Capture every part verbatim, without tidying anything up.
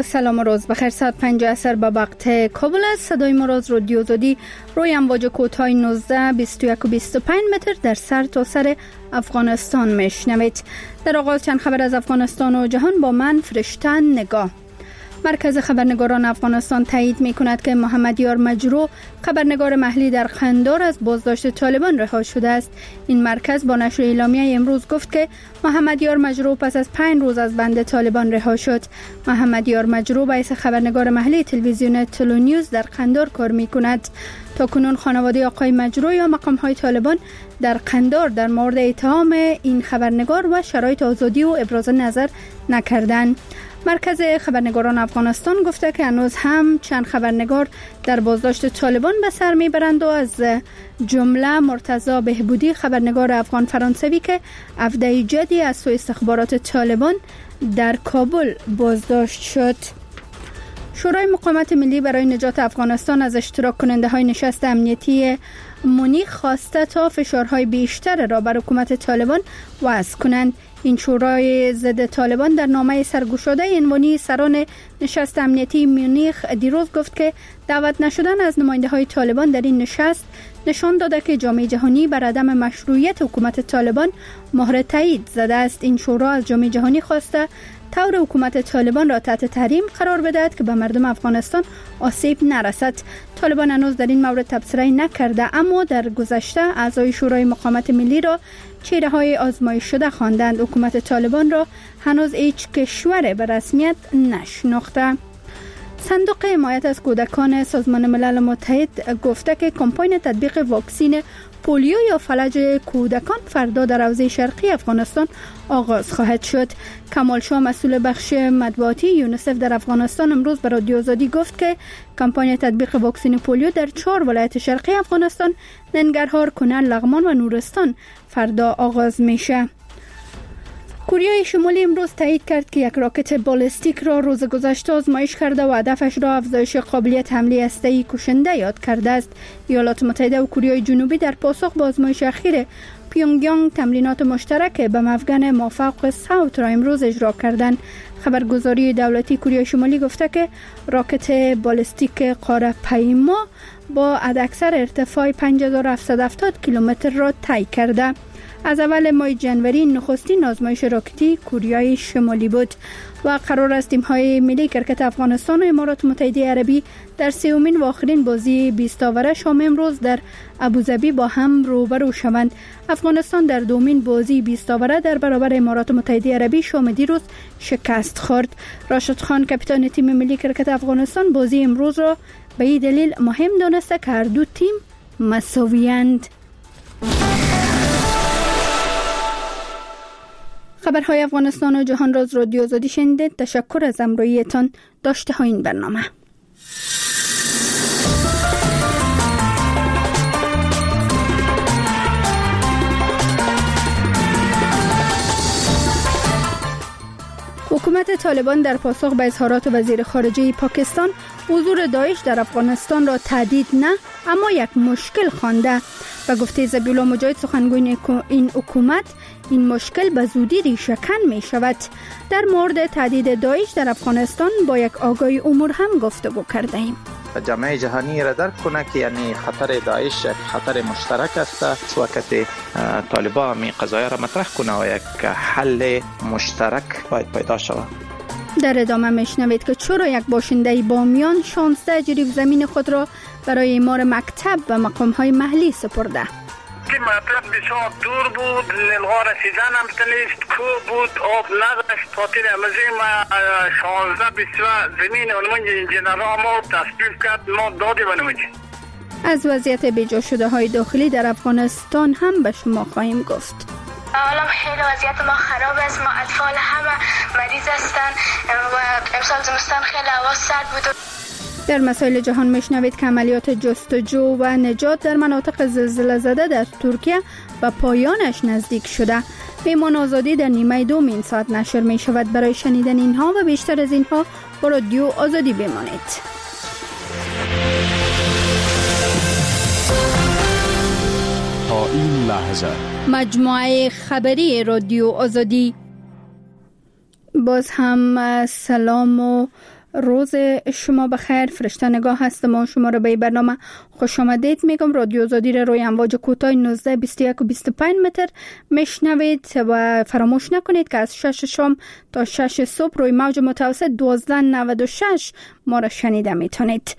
با سلام و روز بخیر. ساعت پنج عصر به وقت کابل است. صدای ما را از رادیو آزادی روی امواج کوتاه نوزده، بیست و یک و بیست و پنج متر در سر تا سر افغانستان میشنوید. در آغاز چند خبر از افغانستان و جهان با من فرشته نگاه. مرکز خبرنگاران افغانستان تایید می کند که محمد یار مجروح، خبرنگار محلی در قندار، از بازداشت طالبان رها شده است. این مرکز با نشر اعلامیه امروز گفت که محمد یار مجروح پس از پنج روز از بند طالبان رها شد. محمد یار مجروح به حیث خبرنگار محلی تلویزیون تلو نیوز در قندار کار می کند. تا کنون خانواده آقای مجروح یا مقام های طالبان در قندار در مورد اتهام این خبرنگار و شرایط آزادی و ابراز نظر نکردند. مرکز خبرنگاران افغانستان گفته که هنوز هم چند خبرنگار در بازداشت طالبان به سر میبرند و از جمله مرتضی بهبودی، خبرنگار افغان فرانسوی که هفده جدی از سوی استخبارات طالبان در کابل بازداشت شد. شورای مقاومت ملی برای نجات افغانستان از اشتراک کننده های نشست امنیتی مونیخ خواسته تا فشارهای بیشتر را بر حکومت طالبان وضع کنند. این شورای ضد طالبان در نامه سرگشاده عنوانی سران نشست امنیتی مونیخ دیروز گفت که دعوت نشدن از نماینده های طالبان در این نشست نشان داده که جامعه جهانی بر عدم مشروعیت حکومت طالبان مهر تایید زده است. این شورا از جامعه جهانی خواسته طور حکومت طالبان را تحت تحریم قرار بدهد که به مردم افغانستان آسیب نرسد. طالبان هنوز در این مورد تبصره نکرده، اما در گذشته اعضای شورای مقاومت ملی را چهره های آزمایش شده خواندند. حکومت طالبان را هنوز هیچ کشور به رسمیت نشناخته. صندوق حمایت از کودکان سازمان ملل متحد گفته که کمپاین تطبیق واکسین پولیو یا فلج کودکان فردا در حوزه شرقی افغانستان آغاز خواهد شد. کمال شاه، مسئول بخش مطبوعاتی یونیسف در افغانستان، امروز به رادیو آزادی گفت که کمپاین تطبیق واکسن پولیو در چهار ولایت شرقی افغانستان، ننگرهار، کنر، لغمان و نورستان فردا آغاز میشه. کره شمالی امروز تایید کرد که یک راکت بالستیک را روز گذشته آزمایش کرده و هدفش را افزایش قابلیت حمله هسته‌ای کشنده یاد کرده است. ایالات متحده و کره جنوبی در پاسخ به آزمایش اخیر پیونگیانگ تمرینات مشترک به مفگن مافوق ساوت را امروز اجرا کردند. خبرگزاری دولتی کره شمالی گفته که راکت بالستیک قاره پیما با حداکثر ارتفاع پنج هزار و هفتصد و هفتاد کیلومتر را طی کرده. از اول ماه جنوری نخستین آزمایش راکتی کره شمالی بود و قرار است تیم‌های ملی کرکت افغانستان و امارات متحده عربی در سومین و آخرین بازی بیست آوره شام امروز در ابوظبی با هم روبرو شوند. افغانستان در دومین بازی بیست آوره در برابر امارات متحده عربی شام دیروز شکست خورد. راشد خان، کاپیتان تیم ملی کرکت افغانستان، بازی امروز را به این دلیل مهم دانسته که هر دو تیم مساوی‌اند. خبرهای افغانستان و جهان را از رادیو آزادی شنیدید. تشکر از همراهیتان. داشته ها این برنامه. حکومت طالبان در پاسخ به اظهارات وزیر خارجه پاکستان حضور داعش در افغانستان را تهدید نه اما یک مشکل خوانده. و گفته ذبیحالله مجاهد، سخنگوی این حکومت، این مشکل به زودی ریشه کن می شود. در مورد تهدید داعش در افغانستان با یک آگاهی امور هم گفتگو کرده ایم. جامعه جهانی را درک کنه که یعنی خطر داعش یک خطر مشترک است. وقتی طالبان می قضایا را مطرح کنه و یک حل مشترک باید پیدا شود. در ادامه میشنوید که چرا یک باشنده بامیان شانزده جریب زمین خود را برای اعمار مکتب و مقام‌های محلی سپرده. که مطلب بسیار دور بود، نلغار سیزن هم تنیست، کو بود، آب نداشت. خاطر امزی ما شانزده بسیار زمین اونمون انجینرها ما تصدیل کرد، ما دادی بنمونی. از وضعیت بیجا شده های داخلی در افغانستان هم به شما خواهیم گفت. حالا خیلی وضعیت ما خراب است. ما اطفال همه مریض هستن و امسال زمستان خیلی هوا سرد بود. در مسائل جهان میشنوید که عملیات جستجو و نجات در مناطق زلزله زده در ترکیه و پایانش نزدیک شده. پیمان آزادی در نیمه دوم این ساعت نشر می شود. برای شنیدن اینها و بیشتر از اینها با رادیو آزادی بمانید. تا این لحظه مجموعه خبری رادیو آزادی. باز هم سلام و روز شما بخیر. فرشته نگاه هستم و شما را به برنامه خوش آمدید میگم. رادیو آزادی را روی امواج کوتاه نوزده بیست و یک و بیست و پنج متر میشنوید و فراموش نکنید که از شش شام تا شش صبح روی موج متوسط دوازده نود و شش ما را شنیده میتونید.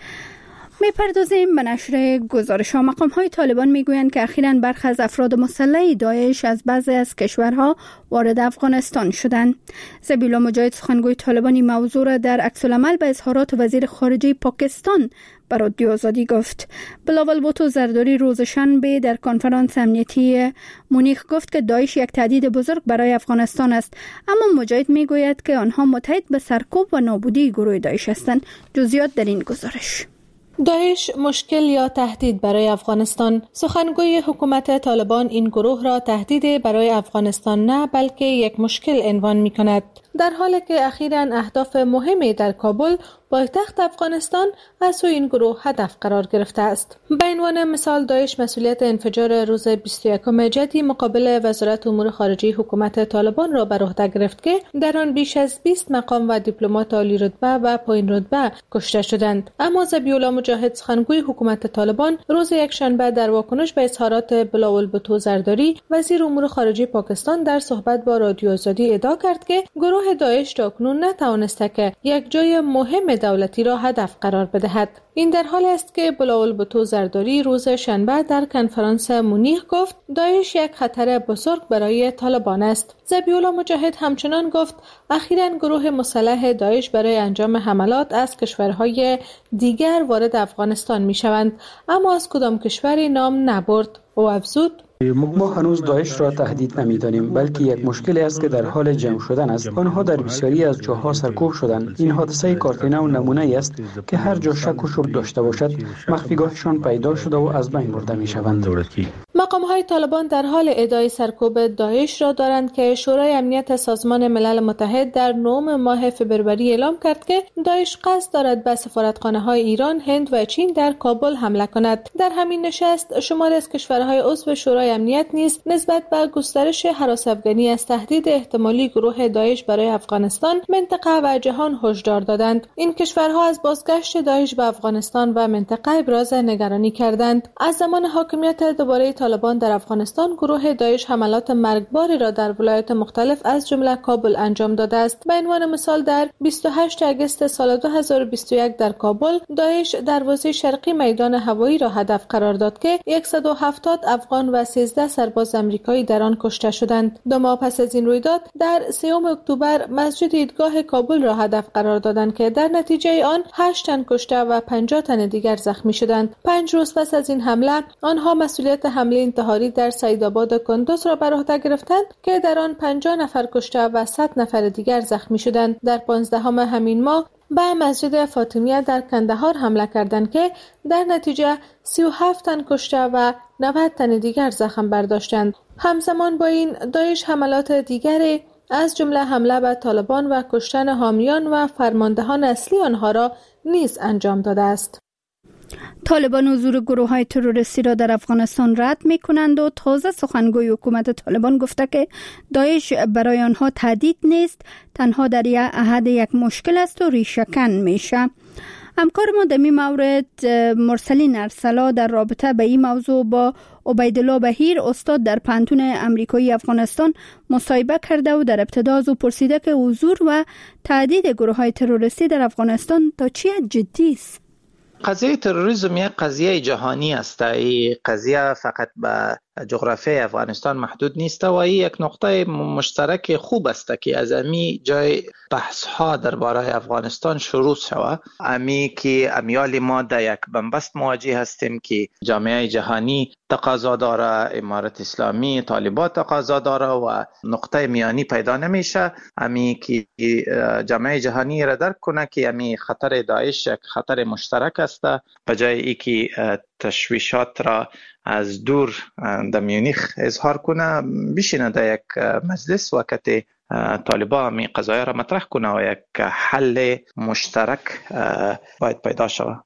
میپردازیم به نشر گزارش ها. مقام های طالبان میگویند که اخیراً برخی از افراد مسلح داعش از بعضی از کشورها وارد افغانستان شدند. ذبیح الله مجاهد سخنگوی طالبان این موضوع را در عکس العمل به اظهارات وزیر خارجه پاکستان به رادیو آزادی گفت. بلاول بوتو زرداری روز شنبه در کنفرانس امنیتی مونیخ گفت که داعش یک تهدید بزرگ برای افغانستان است، اما مجاهد میگوید که آنها متحد به سرکوب و نابودی گروه داعش هستند. جزئیات در این گزارش. داعش مشکل یا تهدید برای افغانستان. سخنگوی حکومت طالبان این گروه را تهدید برای افغانستان نه بلکه یک مشکل عنوان می کند، در حالی که اخیراً اهداف مهمی در کابل پایتخت افغانستان از سوی این گروه هدف قرار گرفته است. به عنوان مثال داعش مسئولیت انفجار روز بیست و یکم جدی مقابل وزارت امور خارجه حکومت طالبان را بر عهده گرفت که در آن بیش از بیست مقام و دیپلمات عالی رتبه و پایین رتبه کشته شدند. اما ذبیح الله مجاهد سخنگوی حکومت طالبان روز یکشنبه در واکنش به اظهارات بلاول بوتو زرداری وزیر امور خارجه پاکستان در صحبت با رادیو آزادی ادعا کرد که گروه داعش تاکنون نتوانسته که یک جای مهم دولتی را هدف قرار بدهد. این در حالی است که بلاول بوتو زرداری روز شنبه در کنفرانس مونیخ گفت داعش یک خطر بزرگ برای طالبان است. ذبیح الله مجاهد همچنان گفت اخیراً گروه مسلح داعش برای انجام حملات از کشورهای دیگر وارد افغانستان می شوند، اما از کدام کشوری نام نبرد. او افزود ما هنوز داعش را تهدید نمی‌دانیم، بلکه یک مشکلی است که در حال جمع شدن است. آنها در بسیاری از جاها سرکوب شدند. این حادثه کارتینا و نمونه است که هر جا شک و شبهه داشته باشد مخفیگاهشان پیدا شده و از بین برده می‌شوند. مقام‌های طالبان در حال ادعای سرکوب داعش را دارند که شورای امنیت سازمان ملل متحد در نهم ماه فوریه اعلام کرد که داعش قصد دارد به سفارتخانه‌های ایران، هند و چین در کابل حمله کند. در همین نشست شماری از کشورهای عضو شورای امنیت نیز نسبت به گسترش هراس افغانی از تهدید احتمالی گروه داعش برای افغانستان، منطقه و جهان هشدار دادند. این کشورها از بازگشت داعش به افغانستان و منطقه ابراز نگرانی کردند. از زمان حاکمیت دوباره طالبان در افغانستان گروه داعش حملات مرگباری را در ولایات مختلف از جمله کابل انجام داده است. به عنوان مثال در بیست و هشتم آگوست سال دو هزار و بیست و یک در کابل داعش دروازه شرقی میدان هوایی را هدف قرار داد که صد و هفتاد افغان و سیزده سرباز آمریکایی در آن کشته شدند. دو ماه پس از این رویداد در سوم اکتبر مسجد عیدگاه کابل را هدف قرار دادند که در نتیجه آن هشت تن کشته و پنجاه تن دیگر زخمی شدند. پنج روز پس از این حمله آنها مسئولیت حمله انتحاری در سعیدآباد کندوز را بر عهده گرفتند که در آن پنجاه نفر کشته و صد نفر دیگر زخمی شدند. در پانزدهم همین ماه به مسجد فاطمیه در کندهار حمله کردند که در نتیجه سی و هفت تن کشته و نود تن دیگر زخم برداشتند. همزمان با این داعش حملات دیگری از جمله حمله به طالبان و کشتن حامیان و فرماندهان اصلی آنها را نیز انجام داده است. طالبان حضور گروه‌های تروریستی را در افغانستان رد می‌کنند و تازه سخنگوی حکومت طالبان گفته که داعش برای آنها تهدید نیست، تنها در یک عهد یک مشکل است و ریشه‌کن میشه. همکار ما در این مورد مرسلین ارسلا در رابطه به این موضوع با عبیدالله بهیر استاد در پانتون امریکایی افغانستان مصاحبه کرده و در ابتدا از او پرسیده که حضور و تهدید گروه‌های تروریستی در افغانستان تا چه حد جدی است. قضیه تروریسم یک قضیه جهانی است. این قضیه فقط به جغرافیای افغانستان محدود نیست و این یک نقطه مشترک خوب است که از امی جای بحث ها درباره افغانستان شروع شود. امی که امیال ما در یک بنبست مواجه هستیم که جامعه جهانی تقاضا داره، امارت اسلامی، طالبان تقاضا داره و نقطه میانی پیدا نمیشه. امی که جامعه جهانی را درک کنه که امی خطر داعش یک خطر مشترک است، به جای اینکه تشویشات را از دور در میونیخ اظهار کنه، بشینه در یک مجلس وقتی طالبان می قضایه را مطرح کنه و یک حل مشترک باید پیدا شود.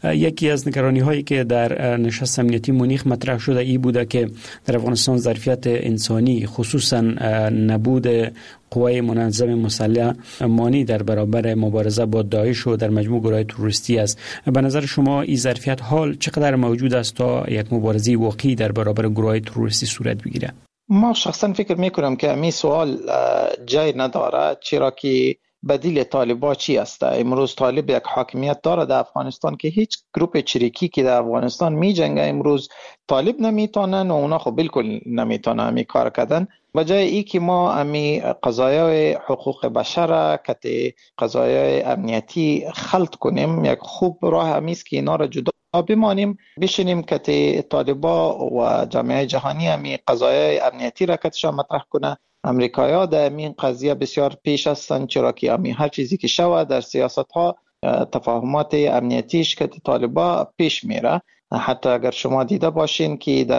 یکی از نگرانی هایی که در نشست امنیتی مونیخ مطرح شده ای بوده که در افغانستان ظرفیت انسانی خصوصا نبود قوای منظم مسلح مانی در برابر مبارزه با داعش و در مجموع گروه‌های تروریستی است. به نظر شما این ظرفیت حال چقدر موجود است تا یک مبارزه واقعی در برابر گروه‌های تروریستی صورت بگیره؟ ما شخصا فکر میکنم که این سوال جای نداره، چرا که بدیل طالبا چی است؟ امروز طالب یک حاکمیت داره در افغانستان که هیچ گروپ چریکی که در افغانستان می جنگه امروز طالب نمیتونن و اونا خب بالکل نمیتونن می کار کردن. بجای ای که ما امی قضایای حقوق بشر کت قضایای امنیتی خلط کنیم، یک خوب راه امیست که اینا را جدا بمانیم، بشینیم کت طالبا و جامعه جهانی امی قضایای امنیتی را کتشان مطرح کنه. امریکایی‌ها در این قضیه بسیار پیش هستند، چرا که امی هر چیزی که شود در سیاست ها تفاهمات امنیتیش که طالبا پیش میره. حتی اگر شما دیده باشین که در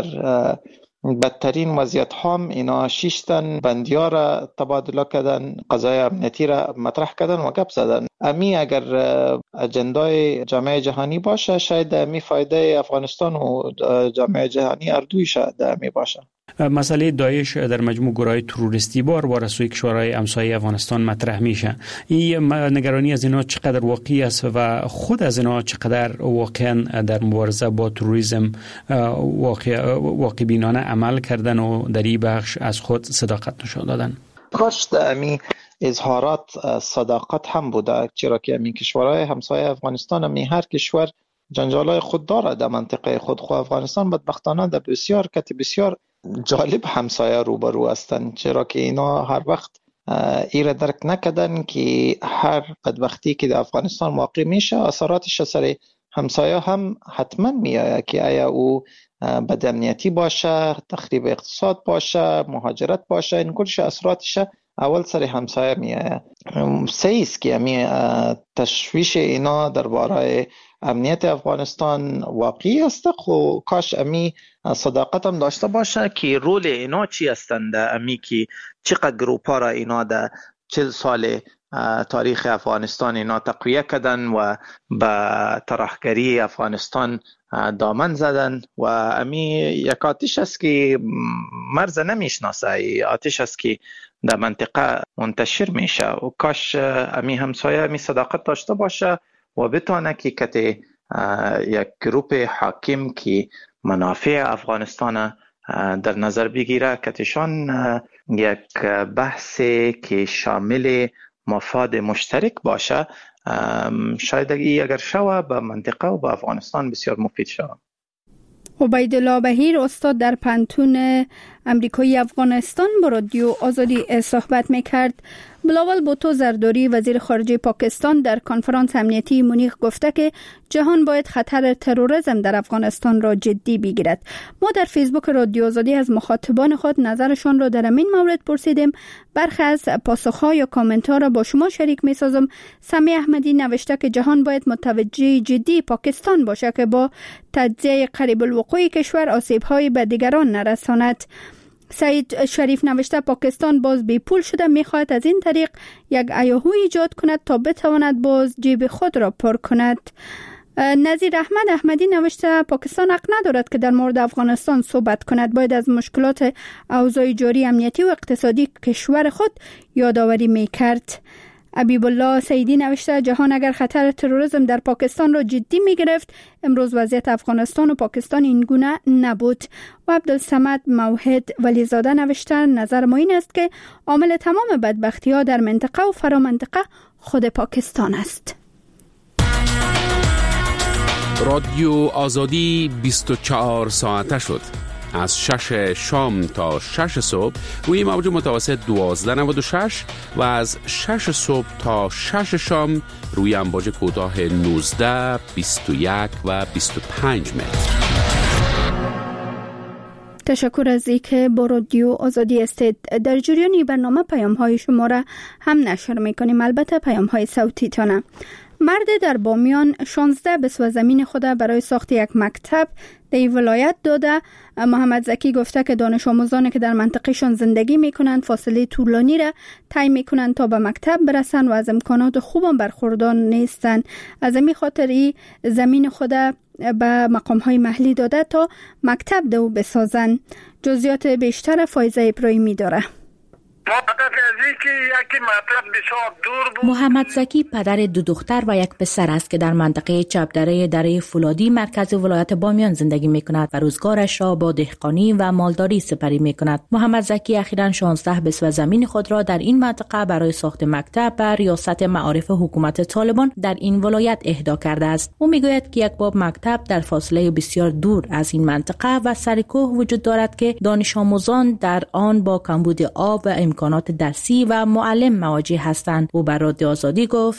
بدترین وضعیت هم اینا شش تن بندیار را تبادله کردن، قضای امنیتی را مطرح کردن و گپ زدن. امی اگر اجندای جامعه جهانی باشه، شاید امی فایده افغانستان و جامعه جهانی اردوی شاید امی باشه. مسئله داعش در مجموع گروه‌های تروریستی بار بار از سوی کشورهای همسایه افغانستان مطرح میشه. این نگرانی از اینا چقدر واقعی است و خود از اینا چقدر واقعا در مبارزه با تروریسم واقع واقع بینانه عمل کردن و در این بخش از خود صداقت نشان دادن؟ کاش امی اظهارات صداقت هم بوده، چرا که امی کشورهای همسایه افغانستان امی هر کشور جنجالای خود داره در منطقه خود. خود افغانستان بدبختانه در بسیار کت بسیار جالب همسایه روبرو هستند، چرا که اینا هر وقت ایره درک نکردن که هر بدبختی که در افغانستان واقع میشه اثراتش سر همسایه هم حتما میآید، که آیا او بدامنیتی باشه، تخریب اقتصاد باشه، مهاجرت باشه، این کلش اثراتش اول سر همسایه میآید. سیست که امی تشویش اینا درباره امنیت افغانستان واقعی است. خو کاش امی صداقت هم داشته باشه که رول اینا چی هستند، امی که چقدر گروپا را اینا در چل سال تاریخ افغانستان اینا تقویه کردن و به ترحگری افغانستان دامن زدن و امی یک آتش است که مرز نمیشناسه، آتش است که در منطقه منتشر میشه و کاش امی همسایه امی صداقت داشته باشه و بتونه که کتی یک گروپ حاکم که منافع افغانستان در نظر بگیره، کتشان یک بحث که شامل مفاد مشترک باشه، شاید اگر شوه به منطقه و به افغانستان بسیار مفید شوه. عبیدالله بهیر استاد در پانتون امریکایی افغانستان با رادیو آزادی صحبت میکرد. بلاول بوتو زرداری وزیر خارجه پاکستان در کنفرانس امنیتی مونیخ گفته که جهان باید خطر تروریسم در افغانستان را جدی بگیرد. ما در فیسبوک رادیو آزادی از مخاطبان خود نظرشان را در این مورد پرسیدیم. برخی از پاسخها یا کامنت ها را با شما شریک می سازم. سمی احمدی نوشته که جهان باید متوجه جدی پاکستان باشه که با تجزیه قریب الوقوع کشور آسیب های به دیگران نرساند. سعید شریف نوشته پاکستان باز بی پول شده، میخواهد از این طریق یک هیاهو ایجاد کند تا بتواند باز جیب خود را پر کند. نظیر احمد احمدی نوشته پاکستان حق ندارد که در مورد افغانستان صحبت کند، باید از مشکلات اوضاع جاری امنیتی و اقتصادی کشور خود یادآوری میکرد. حبیب الله سیدی نوشته جهان اگر خطر تروریسم در پاکستان را جدی می گرفت امروز وضعیت افغانستان و پاکستان این گونه نبود. و عبدالصمد موحد ولیزاده نوشته نظر ما این است که عامل تمام بدبختی ها در منطقه و فرامنطقه خود پاکستان است. رادیو آزادی بیست و چهار ساعته شد. از شش شام تا شش صبح روی موج متوسط دوازده نود و شش و از شش صبح تا شش شام روی امواج کوتاه نوزده، بیست و یک و بیست و پنج متر. تشکر از اینکه با رادیو آزادی استید. در جریان برنامه پیام های شما را هم نشر میکنیم، البته پیام های صوتی تانه. مرد در بامیان شانزده بسوه زمین خود برای ساخت یک مکتب در این ولایت داده. محمد زکی گفته که دانش آموزانی که در منطقهشان زندگی میکنند فاصله طولانی را طی میکنند تا به مکتب برسند و از امکانات خوب برخوردار نیستند. از این خاطر این زمین خود به مقام های محلی داده تا مکتب دو بسازند. جزئیات بیشتر فایزه ابراهیمی داره. محمد زکی پدر دو دختر و یک پسر است که در منطقه چپدره دره فولادی مرکز ولایت بامیان زندگی می کند و روزگارش را با دهقانی و مالداری سپری می کند. محمد زکی اخیراً شانزده بسوه زمین خود را در این منطقه برای ساخت مکتب به ریاست معارف حکومت طالبان در این ولایت اهدا کرده است. او می گوید که یک باب مکتب در فاصله بسیار دور از این منطقه و سرکوه وجود دارد که دانش آموزان در آن با کمبود آب و امکانات درسی و معلم مواجه هستند. او بر رادیو آزادی گفت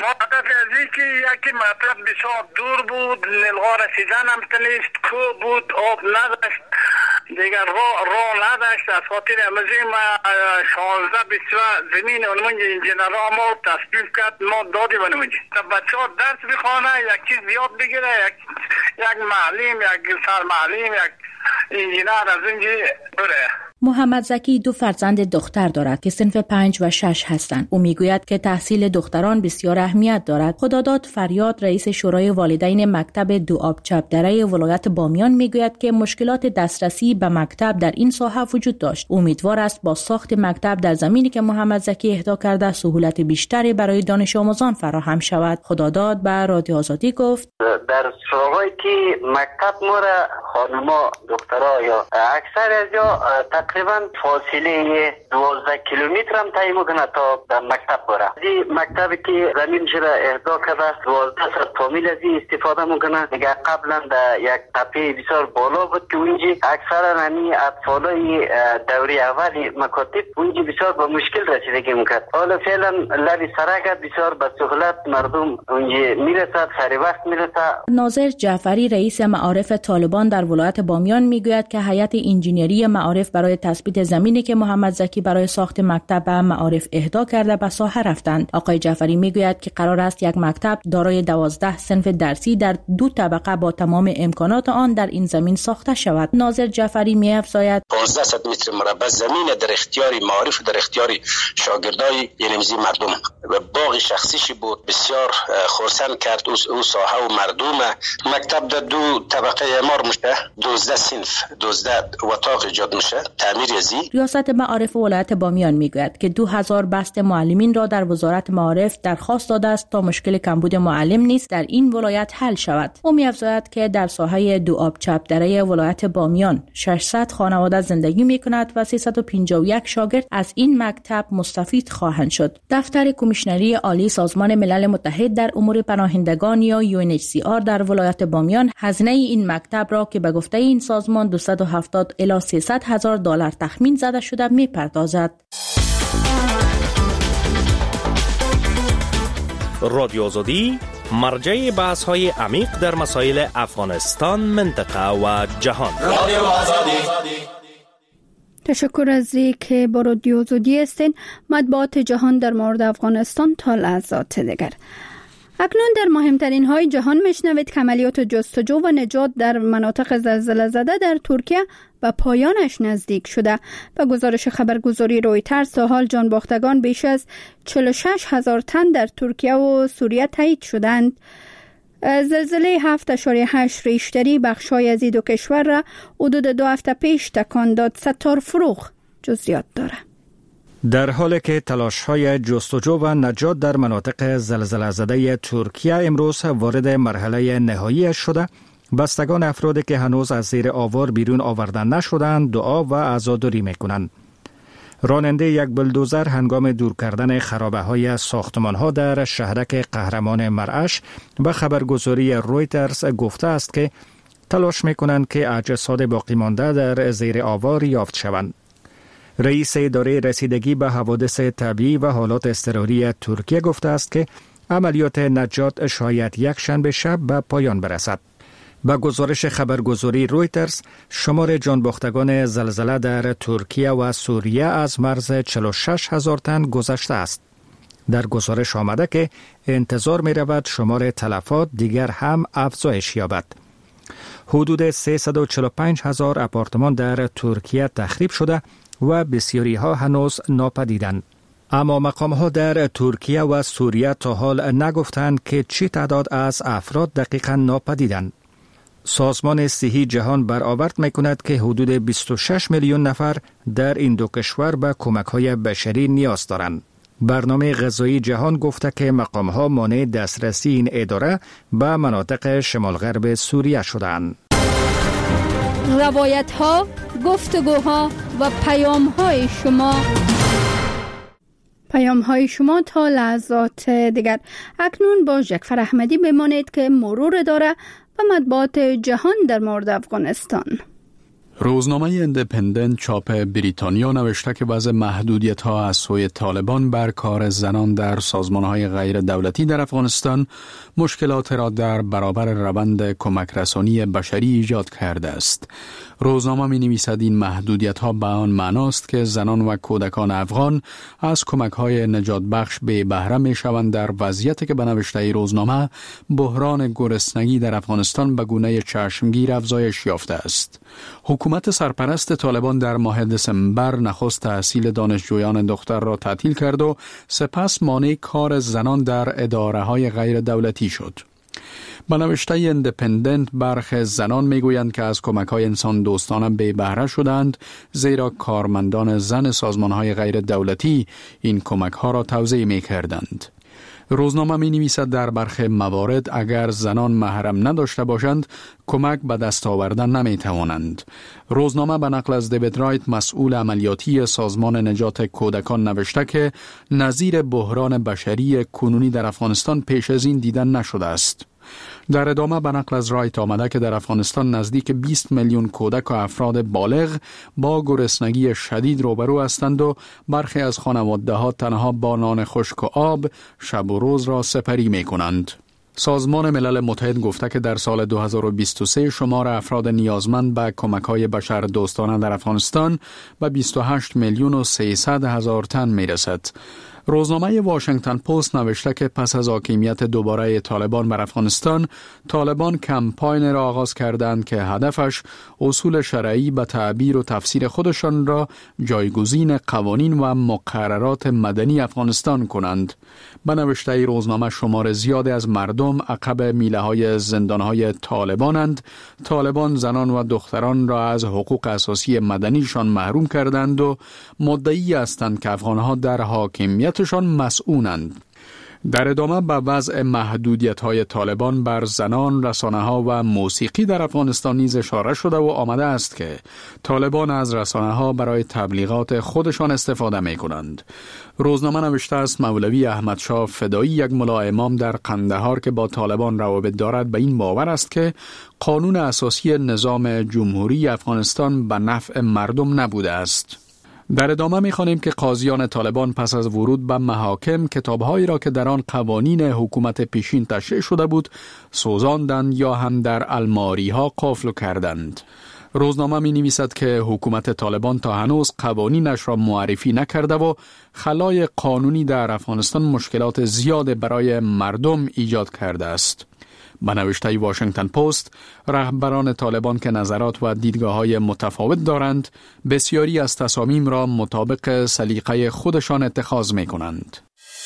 که یکی مطلب بسیار دور بود، نلغا رسیدن هم تنیست، کو بود، آب نداشت، دیگر راه را نداشت. از خاطر امزی ما شانزده بسوه زمین اونمونج انجینرها ما تصویب کرد، ما دادی بنمونج تا بچه ها درس بخوانه، یک چیز یاد بگیره، یک یک معلم، یک سر معلم، یک انجینر از اینجی بره. محمد زکی دو فرزند دختر دارد که صنف پنج و شش هستند. او میگوید که تحصیل دختران بسیار اهمیت دارد. خداداد فریاد رئیس شورای والدین مکتب دو آب چپدره ولایت بامیان میگوید که مشکلات دسترسی به مکتب در این ساحه وجود داشت. امیدوار است با ساخت مکتب در زمینی که محمد زکی اهدا کرده سهولت بیشتری برای دانش آموزان فراهم شود. خداداد به رادیو آزادی گفت در سراغایی که مکتب مورا خانما دخترها یا اکثر از جا تقریبا فاصله دوازده کیلومتر هم طی میکنه تا به مکتب بره. این مکتبی که زمینش را اهدا کرده دوازده ساعت کامل از این استفاده میکنه. دیگه قبلا در یک تپه بسیار بالا بود که اونجا اکثرا همین اطفالای دوره اول مکاتب اونجا بسیار با مشکل رسیدگی میکرد. حالا فعلا لبی سرک بسیار به سهولت مردم اونجا میرسد، سری وقت میرسد. ناظر جعفری رئیس معارف طالبان در ولایت بامیان میگوید که هیئت انجینری معارف برای تثبیت زمینی که محمد زکی برای ساخت مکتب به معارف اهدا کرده به ساحه رفتند. آقای جعفری میگوید که قرار است یک مکتب دارای دوازده صنف درسی در دو طبقه با تمام امکانات آن در این زمین ساخته شود. ناظر جعفری می‌افزاید پانزده متر مربع زمین در اختیار معارف و در اختیار شاگردای اینمزی مردم و باغ شخصیش بود. بسیار خرسند کرد او ساحه و مردم. مکتب در دو طبقه اعمار میشه، دوازده صنف، دوازده اتاق ایجاد میشه. ریاست معارف ولایت بامیان میگوید که دو هزار بست معلمین را در وزارت معارف درخواست داده است تا مشکل کمبود معلم نیز در این ولایت حل شود. او می‌افزاید که در ساحه دو آب چپدره ولایت بامیان ششصد خانواده زندگی می‌کند و سیصد و پنجاه و یک شاگرد از این مکتب مستفید خواهند شد. دفتر کمیشنری عالی سازمان ملل متحد در امور پناهندگان یا یو ان اچ سی آر در ولایت بامیان هزینه این مکتب را که به گفته این سازمان دویست و هفتاد الی سیصد هزار دلار تخمین زده شده میپردازد. رادیو آزادی مرجع بحث های عمیق در مسائل افغانستان، منطقه و جهان. رادیو آزادی. تشکر از اینکه با رادیو آزادی هستین. مطبوعات جهان در مورد افغانستان تا لحظات دیگر. اکنون در مهمترین های جهان میشنوید که عملیات جستجو و نجات در مناطق زلزله زده در ترکیه و پایانش نزدیک شده. به گزارش خبرگزاری رویترز تا حال جانباختگان بیش از چهل و شش هزار تن در ترکیه و سوریه تایید شدند. زلزله هفت اشاره هشت ریشتری بخشای از این دو کشور را حدود دو هفته پیش تکان داد. ستار فروغ جزئیات داره. در حالی که تلاش‌های جستجو و نجات در مناطق زلزله زده ترکیه امروز وارد مرحله نهایی شده، بستگان افرادی که هنوز از زیر آوار بیرون آوردن نشدند دعا و عزاداری می‌کنند. راننده یک بلدوزر هنگام دور کردن خرابه‌های ساختمان‌ها در شهرک قهرمان مرعش به خبرگزاری رویترز گفته است که تلاش می‌کنند که اجساد باقی مانده در زیر آوار یافت شوند. رئیس اداره رسیدگی به حوادث طبیعی و حالات اضطراری ترکیه گفته است که عملیات نجات شاید یک شنبه شب به پایان برسد. با گزارش خبرگزاری رویترز، شمار جانباختگان زلزله در ترکیه و سوریه از مرز چهل و شش هزار تن گذشته است. در گزارش آمده که انتظار می رود شمار تلفات دیگر هم افزایش یابد. حدود سیصد و چهل و پنج هزار آپارتمان در ترکیه تخریب شده و بسیاری ها هنوز ناپدیدند. اما مقام ها در ترکیه و سوریه تا حال نگفتند که چی تعداد از افراد دقیقاً ناپدیدند. سازمان صحی جهان برآورد می کند که حدود بیست و شش میلیون نفر در این دو کشور به کمک های بشری نیاز دارند. برنامه غذایی جهان گفته که مقام ها مانع دسترسی این اداره به مناطق شمال غرب سوریه شدند. روایت ها، گفتگوها و پیام های شما پیام های شما تا لحظات دیگر. اکنون با جعفر احمدی بمانید که مرور داره و مطبوعات جهان در مورد افغانستان. روزنامه اندپندنت چاپ بریتانیا نوشته که وضع محدودیت ها از سوی طالبان بر کار زنان در سازمان های غیر دولتی در افغانستان مشکلات را در برابر روند کمک رسانی بشری ایجاد کرده است. روزنامه می نویسد این محدودیت ها به آن معناست که زنان و کودکان افغان از کمک های نجات بخش به بهره می شوند در وضعیتی که به نوشته روزنامه بحران گرسنگی در افغانستان به گونه چشمگیر افزایش یافته است. حکومت سرپرست طالبان در ماه دسامبر نخست تحصیل دانشجویان دختر را تعطیل کرد و سپس مانع کار زنان در اداره های غیر دولتی شد. به نوشته اندپندنت برخی زنان میگویند که از کمک های انسان دوستانه بی بهره شدند، زیرا کارمندان زن سازمان های غیر دولتی این کمک ها را توزیع می کردند. روزنامه می نویسد در برخی موارد اگر زنان محرم نداشته باشند کمک به دست آوردن نمی توانند. روزنامه به نقل از دیوید رایت مسئول عملیاتی سازمان نجات کودکان نوشته که نظیر بحران بشری کنونی در افغانستان پیش از این دیدن نشده است. در ادامه به نقل از رایت آمده که در افغانستان نزدیک بیست میلیون کودک و افراد بالغ با گرسنگی شدید روبرو هستند و برخی از خانواده ها تنها با نان خشک و آب شب و روز را سپری می کنند. سازمان ملل متحد گفته که در سال دو هزار و بیست و سه شمار افراد نیازمند به کمک‌های بشر دوستانه در افغانستان به بیست و هشت میلیون و سیصد هزار تن می رسد. روزنامه واشنگتن پست نوشته که پس از حاکمیت دوباره طالبان بر افغانستان، طالبان کمپاین را آغاز کردند که هدفش اصول شرعی به تعبیر و تفسیر خودشان را جایگزین قوانین و مقررات مدنی افغانستان کنند. به نوشته روزنامه شمار زیادی از مردم عقب میله های زندان های طالبانند. طالبان زنان و دختران را از حقوق اساسی مدنیشان محروم کردند و مدعی هستند که افغانها در حاکمیتشان مسئولند. در ادامه به وضع محدودیت‌های طالبان بر زنان، رسانه‌ها و موسیقی در افغانستان نیز اشاره شده و آمده است که طالبان از رسانه‌ها برای تبلیغات خودشان استفاده می‌کنند. روزنامه نوشته است مولوی احمد شاه فدایی، یک ملا امام در قندهار که با طالبان روابط دارد، به این باور است که قانون اساسی نظام جمهوری افغانستان به نفع مردم نبوده است. در ادامه می‌خوانیم که قاضیان طالبان پس از ورود به محاکم کتاب‌هایی را که در آن قوانین حکومت پیشین تشریح شده بود سوزاندند یا هم در الماری‌ها قفل کردند. روزنامه می‌نویسد که حکومت طالبان تا هنوز قوانینش را معرفی نکرده و خلای قانونی در افغانستان مشکلات زیاد برای مردم ایجاد کرده است. به نوشته واشنگتن پست، رهبران طالبان که نظرات و دیدگاه‌های متفاوت دارند، بسیاری از تصامیم را مطابق سلیقه خودشان اتخاذ می‌کنند.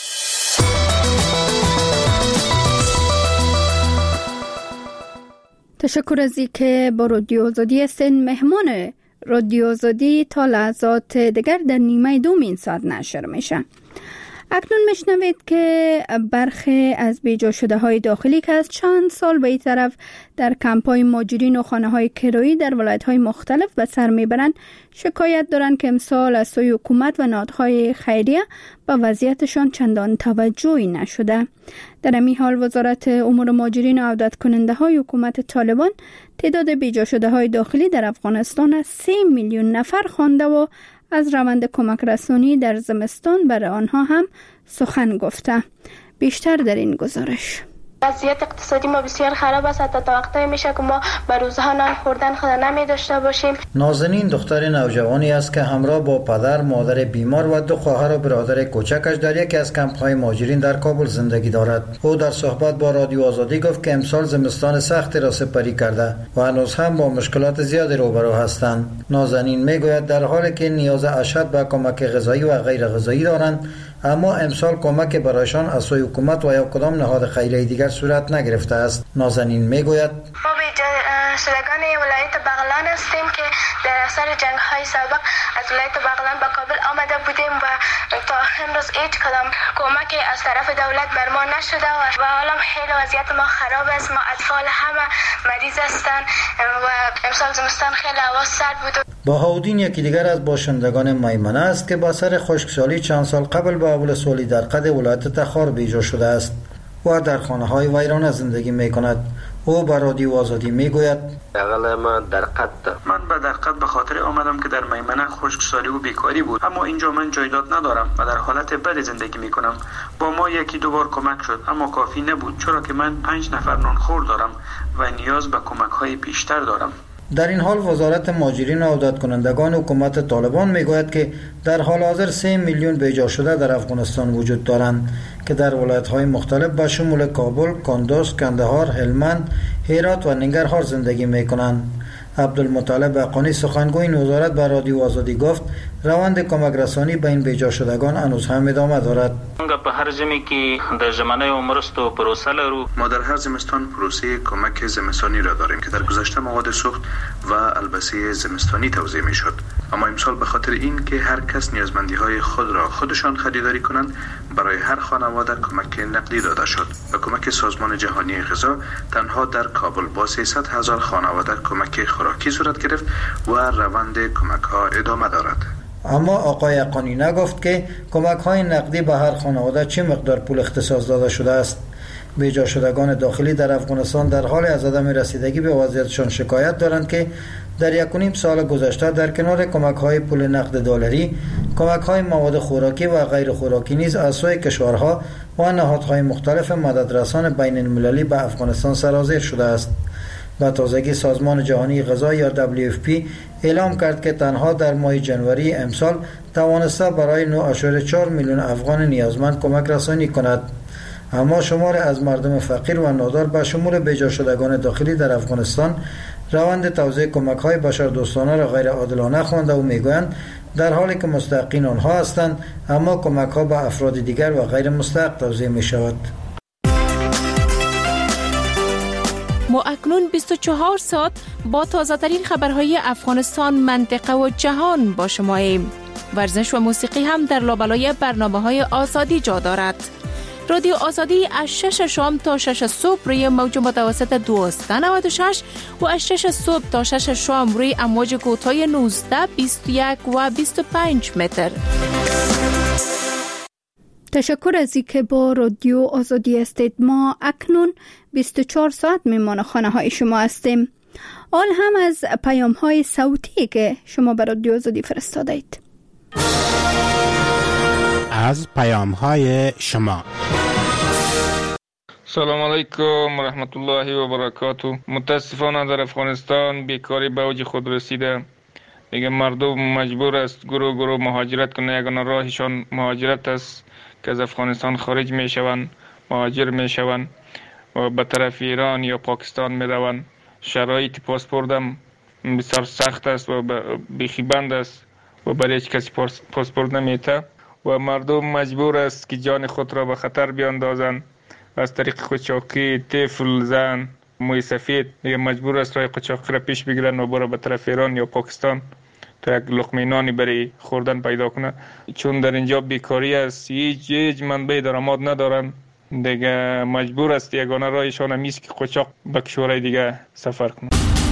تشکر از اینکه با رادیو آزادی هستین. مهمان رادیو آزادی تا لحظات دیگر در نیمه دوم این ساعت نشر میشه. اکنون میشنوید که برخی از بیجا شده های داخلی که از چند سال به این طرف در کمپ‌های مهاجرین و خانه‌های کرایی در ولایت‌های مختلف به سر میبرند شکایت دارند که امسال از سوی حکومت و نهادهای خیریه به وضعیتشان چندان توجهی نشده. در این حال وزارت امور مهاجرین و عودت کننده های حکومت طالبان تعداد بیجا شده های داخلی در افغانستان از سه میلیون نفر خوانده و از روند کمک رسانی در زمستان برای آنها هم سخن گفته. بیشتر در این گزارش. وضعیت اقتصادی ما بسیار خراب است، حتی تا وقتی میشه که ما به روزها نان خوردن خود نمی داشته باشیم. نازنین دختر نوجوانی است که همراه با پدر، مادر بیمار و دو خواهر و برادر کوچکش در یکی از کمپ‌های مهاجرین در کابل زندگی دارد. او در صحبت با رادیو آزادی گفت که امسال زمستان سختی را سپری کرده و هنوز هم با مشکلات زیادی روبرو هستند. نازنین میگوید در حالی که نیاز اشد به کمک غذایی و غیر غذایی دارند، اما امسال کمک برایشان از سوی حکومت و یا کدام نهاد خیریه دیگر صورت نگرفته است. نازنین میگوید ما به شدگان ولایت بغلان هستیم که در اثر جنگ های سابق از ولایت بغلان به کابل آمده بودیم و تا امروز هیچ کدام کمک از طرف دولت بر ما نشده و حالا خیلی وضعیت ما خراب است. ما اطفال همه مریض هستند و امسال زمستان خیلی هوا سرد بود. بهاءالدین یکی دیگر از باشندگان میمنه است که با سر خشکسالی چند سال قبل به اولسولی در قد ولایت تخار بیجا شده است و در خانه های ویرانه زندگی می کند. او به رادیو آزادی می گوید اقل ما در قد من به در قد به خاطر آمدم که در میمنه خشکسالی و بیکاری بود، اما اینجا من جایداد ندارم و در حالت بد زندگی می کنم. با ما یکی دو بار کمک شد اما کافی نبود، چرا که من پنج نفر نانخور دارم و نیاز به کمک های بیشتر دارم. در این حال وزارت مهاجرین و عودت کنندگان حکومت طالبان میگوید که در حال حاضر سه میلیون بیجا شده در افغانستان وجود دارند که در ولایت‌های مختلف به شمول کابل، کندوز، کندهار، هلمند، هرات و ننگرهار زندگی میکنند. عبدالمطلب حقانی سخنگوی این وزارت به رادیو آزادی گفت روند کمک رسانی به این بیجا شدگان هنوز هم ادامه دارد. په هر ژمي کې د ژمنۍ و مرستو پروسه لرو. ما در هر زمستان پروسه کمک زمستانی را داریم که در گذشته مواد سوخت و البسه زمستانی توزیع می شد، اما امسال به خاطر این که هر کس نیازمندی های خود را خودشان خریداری کنند برای هر خانواده کمک نقدی داده شد و کمک سازمان جهانی غذا تنها در کابل با سیصد هزار خانواده کمک خوراکی صورت گرفت و روند کمک ها ادامه دارد. اما آقای حقانی نگفت که کمک های نقدی به هر خانواده چه مقدار پول اختصاص داده شده است. بیجا شدگان داخلی در افغانستان در حال از عدم رسیدگی به وضعیتشان شکایت دارند که در یک و نیم سال گذشته در کنار کمک های پول نقد دلاری، کمک های مواد خوراکی و غیر خوراکی نیز از سوی کشورها و نهادهای مختلف مددرسان بین المللی به افغانستان سرازیر شده است. به تازگی سازمان جهانی غذا یا دبلیو اف پی اعلام کرد که تنها در ماه جنوری امسال توانسته برای نه اشاره چهار میلیون افغان نیازمند کمک رسانی کند. اما شمار از مردم فقیر و نادار به شمول بیجا شدگان داخلی در افغانستان روند توزیع کمک های بشردوستانه را غیر عادلانه خوانده و میگویند در حالی که مستحقین آنها هستند، اما کمک ها به افراد دیگر و غیر مستحق توزیع می شود. ما اکنون بیست و چهار ساعت با تازه ترین خبرهای افغانستان، منطقه و جهان با شماییم. ورزش و موسیقی هم در لابلای برنامه‌های آزادی جا دارد. رادیو آزادی از شش شام تا شش صبح روی موج متوسط دویست و نود و شش و از شش صبح تا شش شام روی امواج کوتاه نوزده، بیست و یک و بیست و پنج متر. تشکر از اینکه با رادیو آزادی هستید. ما اکنون بیست و چهار ساعت میمان خانه های شما هستیم. آن هم از پیام های صوتی که شما به رادیو آزادی فرستاده اید. از پیام های شما. سلام علیکم و رحمت الله و برکاته. متاسفانه در افغانستان بیکاری به اوج خود رسیده. دیگه مردم مجبور است گروه گروه مهاجرت کنه. یگانه راهشان مهاجرت است که از افغانستان خارج می شوند، مهاجر می شوند و به طرف ایران یا پاکستان می روند. شرایط پاسپورت هم بسیار سخت است و بیخی بند است و برای هیچ کسی پاسپورت نمیده و مردم مجبور است که جان خود را به خطر بیاندازند از طریق قاچاقی، طفل، زن، موی سفید دیگه مجبور است راه قاچاقی را پیش بگیرن و برای به طرف ایران یا پاکستان تا یک لقمه نانی برای خوردن پیدا کنه. چون در اینجا بیکاری است، هیچ هیچ منبع درآمد ندارن، دیگه مجبور است یگانه راهشان هم است که قاچاق به کشورهای دیگه سفر کنه.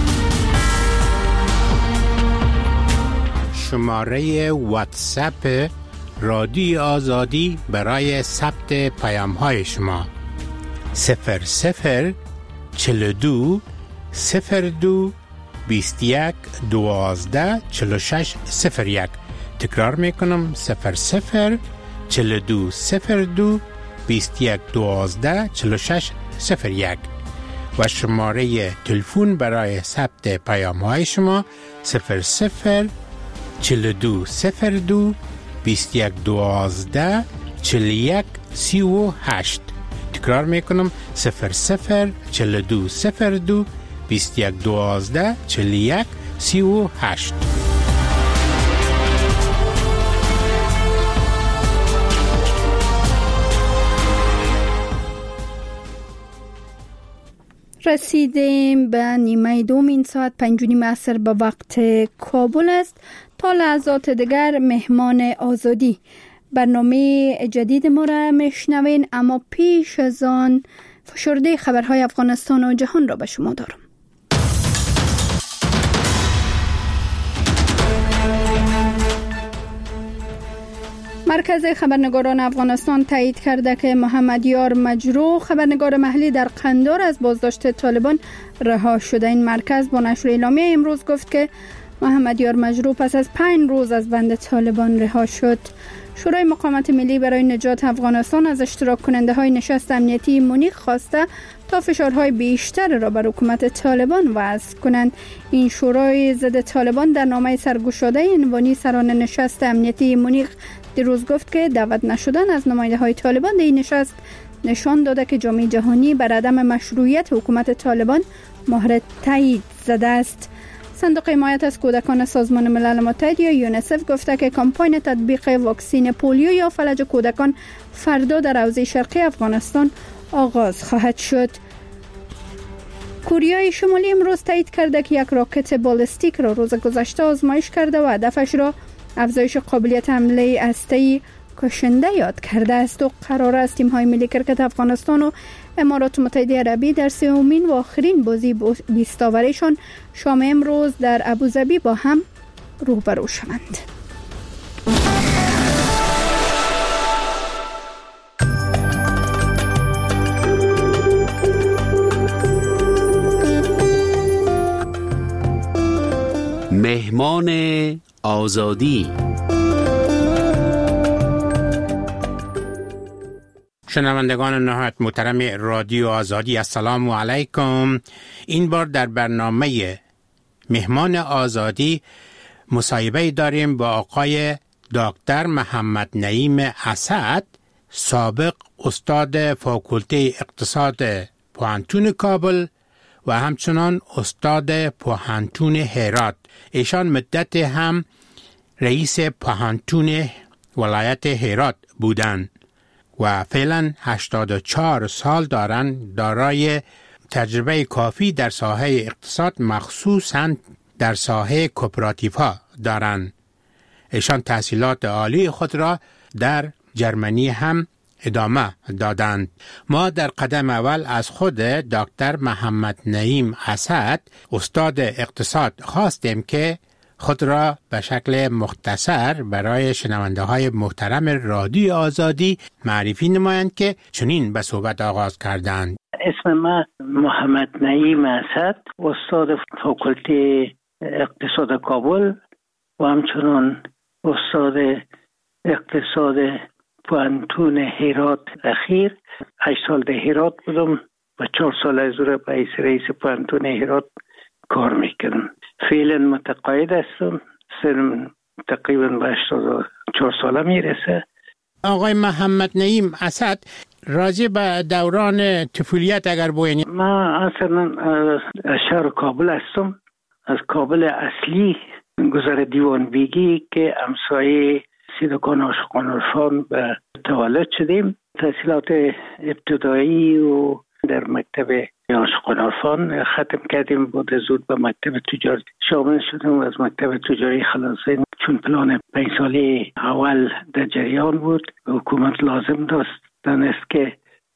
شماره واتساپ رادیو آزادی برای ثبت پیام های شما صفر صفر چهل و دو صفر دو بیست و یک دوازده چهل و شش صفر یک. تکرار میکنم صفر صفر چهل و دو صفر دو بیست و یک دوازده چهل و شش صفر یک و شماره تلفن برای ثبت پیام های شما صفر صفر چهل و دو صفر دو بیست و یک دوازده چهل و یک سی و هشت. تکرار میکنم صفر صفر چهل و دو صفر دو بیست و یک دوازده چهل و یک سی و هشت. رسیدیم به نیمه دوم این ساعت پنج و نیم عصر به وقت کابل است. تا لحظات دیگر مهمان آزادی برنامه جدید ما را میشنوین، اما پیش از آن فشرده خبرهای افغانستان و جهان را به شما دارم. مرکز خبرنگاران افغانستان تایید کرده که محمد یار مجروح، خبرنگار محلی در قندار، از بازداشت طالبان رها شده. این مرکز با نشر اعلامیه امروز گفت که محمد یار مجروح پس از پنج روز از بند طالبان رها شد. شورای مقاومت ملی برای نجات افغانستان از اشتراک کننده های نشست امنیتی مونیخ خواسته تا فشارهای بیشتر را بر حکومت طالبان وضع کنند. این شورای ضد طالبان در نامه سرگشاده عنوانی سران نشست امنیتی مونیخ دیروز گفت که دعوت نشدن از نماینده های طالبان در این نشست نشان داده که جامعه جهانی بر عدم مشروعیت حکومت طالبان مهر تایید زده است. صندوق حمایت از کودکان سازمان ملل متحد یا یونیسف گفته که کمپاین تطبیق واکسین پولیو یا فلج کودکان فردا در حوزه شرقی افغانستان آغاز خواهد شد. کره شمالی امروز تایید کرده که یک راکت بالستیک را روز گذشته آزمایش کرده و هدفش را افزایش قابلیت حمله هسته‌ای کشنده یاد کرده است و قرار است تیم‌های ملی کرکت افغانستان و امارات متحده عربی در سومین و آخرین بازی بیست اوورشان شام امروز در ابوظبی با هم روبرو شوند. مهمان آزادی. شنوندگان نهایت محترم رادیو آزادی، السلام علیکم. این بار در برنامه مهمان آزادی مصاحبه داریم با آقای دکتر محمد نعیم اسد، سابق استاد فاکولته اقتصاد پوهنتون کابل و همچنان استاد پوهنتون هرات. ایشان مدت هم رئیس پوهنتون ولایت هرات بودند و فعلا هشتاد و چهار سال دارند. دارای تجربه کافی در ساحه اقتصاد، مخصوصاً در ساحه کوپراتیوها دارند. ایشان تحصیلات عالی خود را در جرمنی هم ادامه دادند. ما در قدم اول از خود دکتر محمد نعیم اسد، استاد اقتصاد، خواستیم که خود را به شکل مختصر برای شنونده های محترم رادیو آزادی معرفی نمایند که چنین به صحبت آغاز کردند. اسم من محمد نعیم اسد، استاد فاکولته اقتصاد کابل و همچنان استاد اقتصاد پوهنتون هرات اخیر. هشت سال در هرات بودم و چهار سال از او به رئیس پوهنتون هرات کار میکردم. فعلا متقاعد هستم. سنم تقریبا به هشتاد و چهار ساله میرسه. آقای محمد نعیم اسد، راجع به دوران طفولیت اگر بگویید. من اصلا از شهر کابل هستم، از کابل اصلی گذر دیوان بیگی که همسایه سیدکان عاشقان عرفان به تولد شدیم. تحصیلات ابتدایی و در مکتب عاشقان عرفان ختم کردیم. بعد زود به مکتب تجاری شامل شدم و از مکتب تجاری خلاصه، چون پلان پنج ساله اول در جریان بود. حکومت لازم داشت دانست که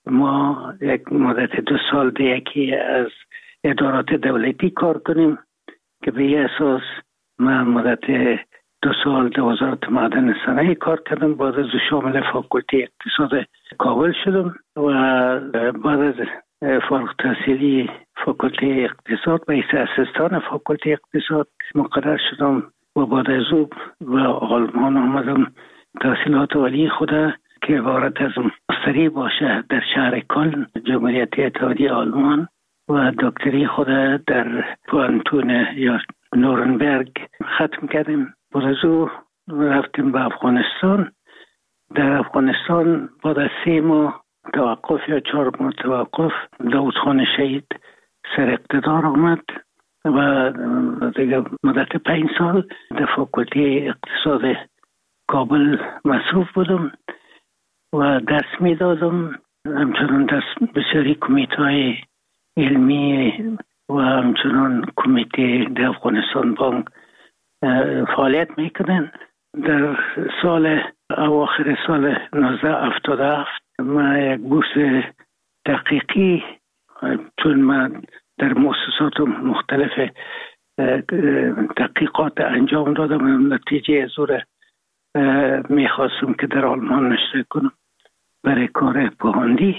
ما یک مدت دو سال در یکی از ادارات دولتی کار کنیم که به این اساس من مدت دو سال در وزارت معدن صنایع کار کردم. بعد از شامل فاکولته اقتصاد کابل شدم و بعد از فارغ التحصیلی فاکولته اقتصاد به حیث اسیستان فاکولته اقتصاد مقرر شدم و بعد از او به آلمان آمدم تحصیلات عالی خود که عبارت از ماستری باشه در شهر کلن جمهوریت اتحادیه آلمان و دکتری خود در پوانتون یا نورنبرگ ختم کردیم. بعد از او رفتیم به افغانستان. در افغانستان بعد از سه ماه توقف یا چهار ماه توقف داود خان شهید سر اقتدار آمد و دیگه مدت پنج سال در فاکولته اقتصاد کابل مصروف بودم و درس می دادم. همچنان درس بسیاری کمیته علمی و همچنان کمیته در افغانستان بانک فعالیت میکنن. در سال اواخر سال نوزده هفتاد و هفت من یک بورس تحقیقی، چون من در مؤسسات مختلف تحقیقات انجام دادم، نتیجه زور میخواستم که در آلمان نشته کنم برای کار پوهاندی.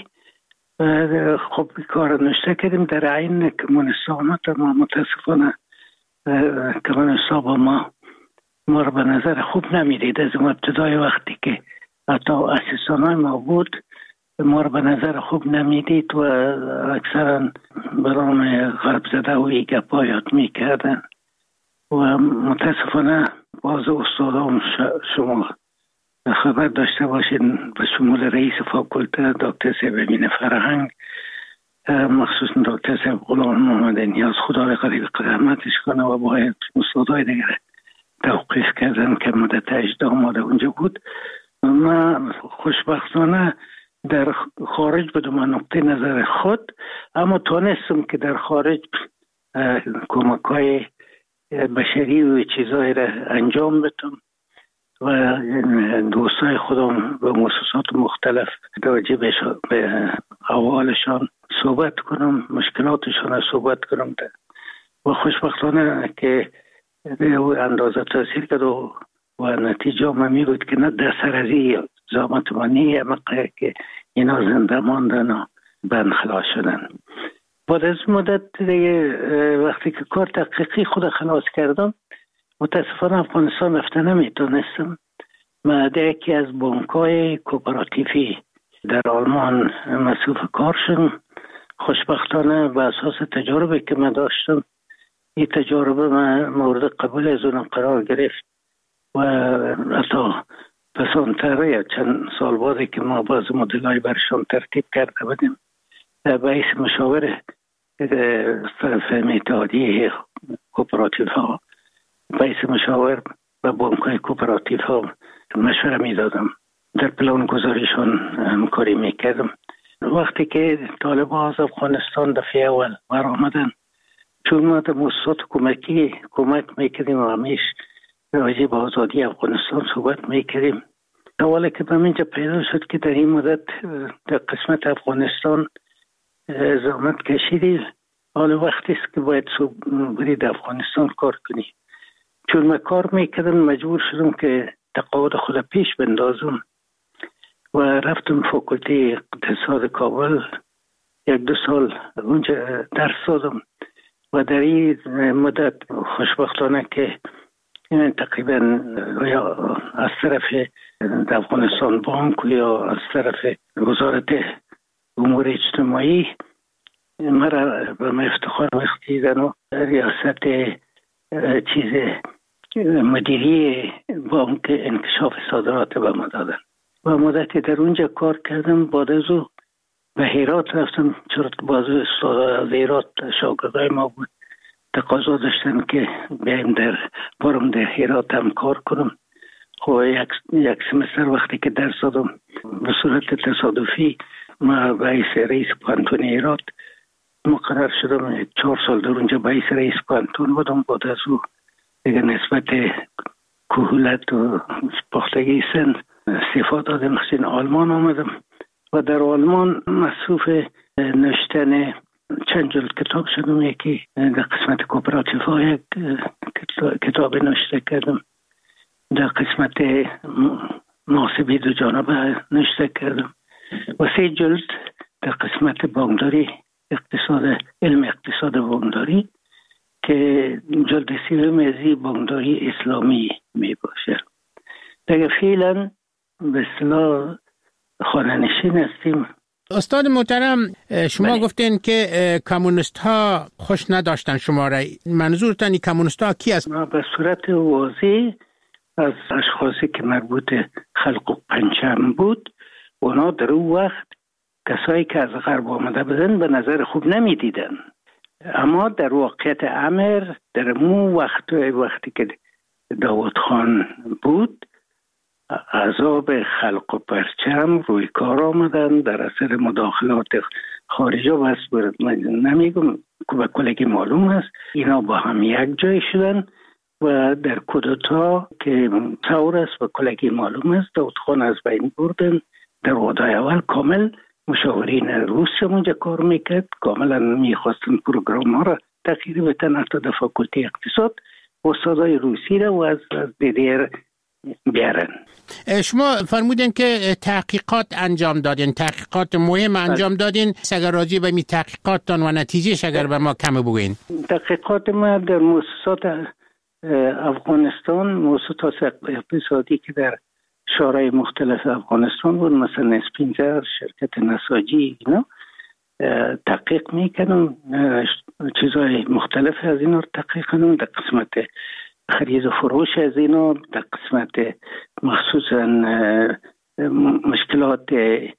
خب کار نشته کردیم. در عین کمونیست آمد، ما متاسفانه کمونیست با ما ما رو به نظر خوب نمیدید. از ابتدای وقتی که حتی اسیستان های ما بود ما رو به نظر خوب نمیدید و اکثرا برام غرب زده و ایگه پایات میکردن و متاسفانه باز استادام شما خبر داشته باشین به شمول رئیس فاکولته دکتر صاحب امین فرهنگ، مخصوصا دکتر صاحب غلام محمد نیاز، خدا به قریب رحمتش کنه، و باید استادای دیگر توقیف کردن که مدت اجدا آماده اونجا بود. من خوشبختانه در خارج بودم نقطه نظر خود، اما تانستم که در خارج کمک های بشری و چیزایی را انجام بدم و دوستای خودم به مؤسسات مختلف راجع به احوالشان صحبت کنم، مشکلاتشان را صحبت کنم و خوشبختانه که اندازه تاثیر کرد و نتیجه می بود که نه در سرازی زامت منی مقه که اینا زنده ماندن و بند خلاص شدن. بعد از مدت وقتی که کار تحقیقی خود خلاص کردم متاسفانه افغانستان رفته نمیتونستم. من در یکی از بانک‌های کوپراتیفی در آلمان مصروف کار شدم. خوشبختانه به اساس تجربه که من داشتم این تجربه من مورد قبول از اونم قرار گرفت و حتی پسانتر یا چند سال بعدی که ما باز مدلای برشان ترتیب کرده بودیم باعث مشاور طرف اتحادیه کوپراتیف ها باعث مشاور و بانک های کوپراتیف ها مشوره می دادم، در پلان گذاریشان همکاری می کردم. وقتی که طالبان از افغانستان دفعه اول بر آمدن، چون ما در مؤسسات کمکی کمک می کردیم و همیش راجع به آزادی افغانستان صحبت می کردیم. اولا که به منجا پیدا شد که در این مدت در قسمت افغانستان زحمت کشیدی، حالا وقتی است که باید برید افغانستان کار کنی. چون من کار میکردم مجبور شدم که تقاعد خود پیش بندازم و رفتم فاکولته اقتصاد کابل یک دو سال اونجا درس دادم و در این مدت خوشبختانه که تقریبا یا از طرف افغانستان بانک یا از طرف وزارت امور اجتماعی مرا به من افتخار بخشیدن و ریاست چیز مدیری بانک انکشاف صادرات به ما دادن و مدتی در اونجا کار کردم. بعد از او به هرات رفتم، چرا بازو استاد هرات شاگردای ما بود، تقاضا داشتن که بیایم در برم در هرات هم کار کنم. خب یک, یک سمستر وقتی که درس دادم به صورت تصادفی ما باعث رئیس پانتون هرات مقرر شدم. چهار سال در اونجا باعث رئیس پانتون بودم. بعد از او دیگه نسبت کهولت و پختگی سن استعفا دادم، خصوصا آلمان آمدم و در آلمان مصروف نوشتن چند جلد کتاب شدم. یکی در قسمت کوپراتیف ها یک کتاب نوشته کردم، در قسمت محاسبه دو جانبه نوشته کردم و سه جلد در قسمت بانکداری اقتصاد علم اقتصاد بانکداری که جلد سوم از بانکداری اسلامی می باشه. دیگه فعلا به اصطلاح خانه نشین هستیم. استاد محترم، شما بله. گفتین که کمونیست ها خوش نداشتن شما را. منظورتان این کمونیست ها کی است؟ ما به صورت واضح از اشخاصی که مربوط خلق پنجم بود، اونا در اون وقت کسایی که از غرب آمده بودن به نظر خوب نمی دیدن. اما در واقعیت امر در مو وقت وقتی که داوود خان بود، عذاب خلق و پرچم روی کار آمدن در اثر مداخلات خارجی. بس نمیگم که به کلگی معلوم است اینا با هم یک جای شدن و در کودتا که ثور است و کلگی معلوم است داوود خان از بین بردن. در وادای اول کامل مشاورین روسیه اونجا کار میکرد، کاملا میخواستن پروگرام ها را تغییر بدن، حتی در فاکولته اقتصاد استادای روسی را و از دیدیر بیارن. شما فرمودین که تحقیقات انجام دادین، تحقیقات مهم انجام دادین. اگر راجع به می تحقیقاتتان و نتیجهش اگر به ما کم بگوین. تحقیقات ما در مؤسسات افغانستان، مؤسسات اقتصادی که در شورای مختلف افغانستان بود، مثلا اسپینزر، شرکت نساجی، اینا تحقیق میکنم، چیزهای مختلف از اینا رو تحقیق کنم. در قسمت خرید و فروش از اینا، در قسمت مخصوصا مشکلات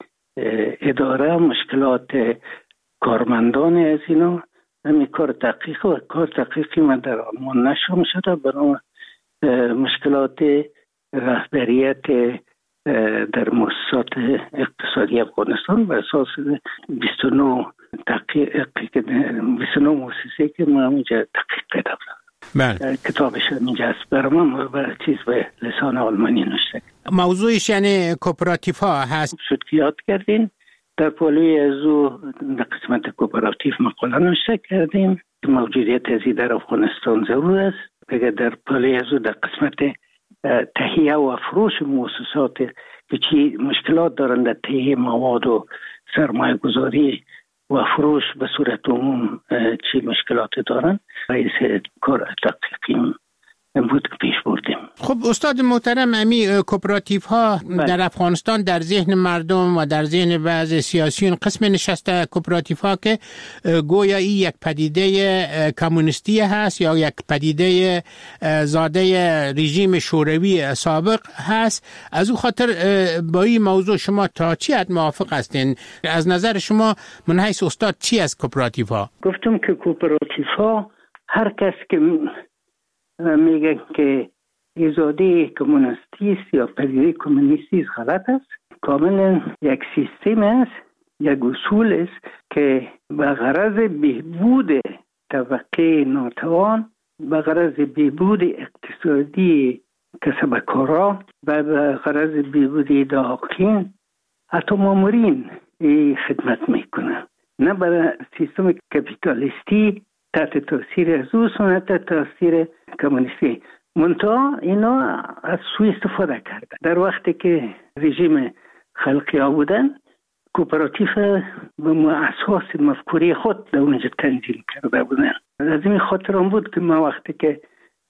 اداره، مشکلات کارمندان از اینا، همین کار تحقیق و کار تحقیقی من در آلمان نشم شده برای مشکلات رهبریت در مؤسسات اقتصادی افغانستان بر اساس بیست و نه تحقیق بیست و نه مؤسسه که ما اونجا تحقیق کردم. بله. کتابش اینجا است برای ما به چیز به لسان آلمانی نوشته. موضوعش یعنی کوپراتیف ها هست. شد که یاد کردین در پالوی از او در قسمت کوپراتیف مقاله نوشته کردیم که موجودیت ازی در افغانستان ضرور است. اگر در پالوی از او در قسمت تهیه و فروش مؤسسات که چی مشکلات دارند در تهیه مواد و سرمایه گذاری و فروش به صورت عموم چی مشکلات دارند، رئیس کار تحقیقی بود که پیش بردیم. خب استاد محترم، امی کوپراتیف ها در افغانستان در ذهن مردم و در ذهن بعض سیاسیون قسم نشسته کوپراتیف ها که گویا این یک پدیده کمونیستی هست یا یک پدیده زاده رژیم شوروی سابق هست. از او خاطر با این موضوع شما تا چی حد موافق هستین؟ از نظر شما من حیث استاد چی از کوپراتیف ها؟ گفتم که کوپراتیف ها هر کس که میگن که ایجاده کمونیستی است یا پدیده کمونیستی است غلط است. کاملا یک سیستم است، یک اصول است که به غرض بهبود طبقه ناتوان، به غرض بهبود اقتصادی کسبکارا و به غرض بهبود داخلین حتی مامورین خدمت میکنه، نه برای سیستم کپیتالیستی تحت تاثیر از او سنت تحت تاثیر کمونیستی. منتها اینا از سوی استفاده کردن. در وقتی که رژیم خلقی ها بودن، کوپراتیف به اساس مفکوری خود در اونجا تنظیم کرده بودن. از این خاطر هم بود که ما وقتی که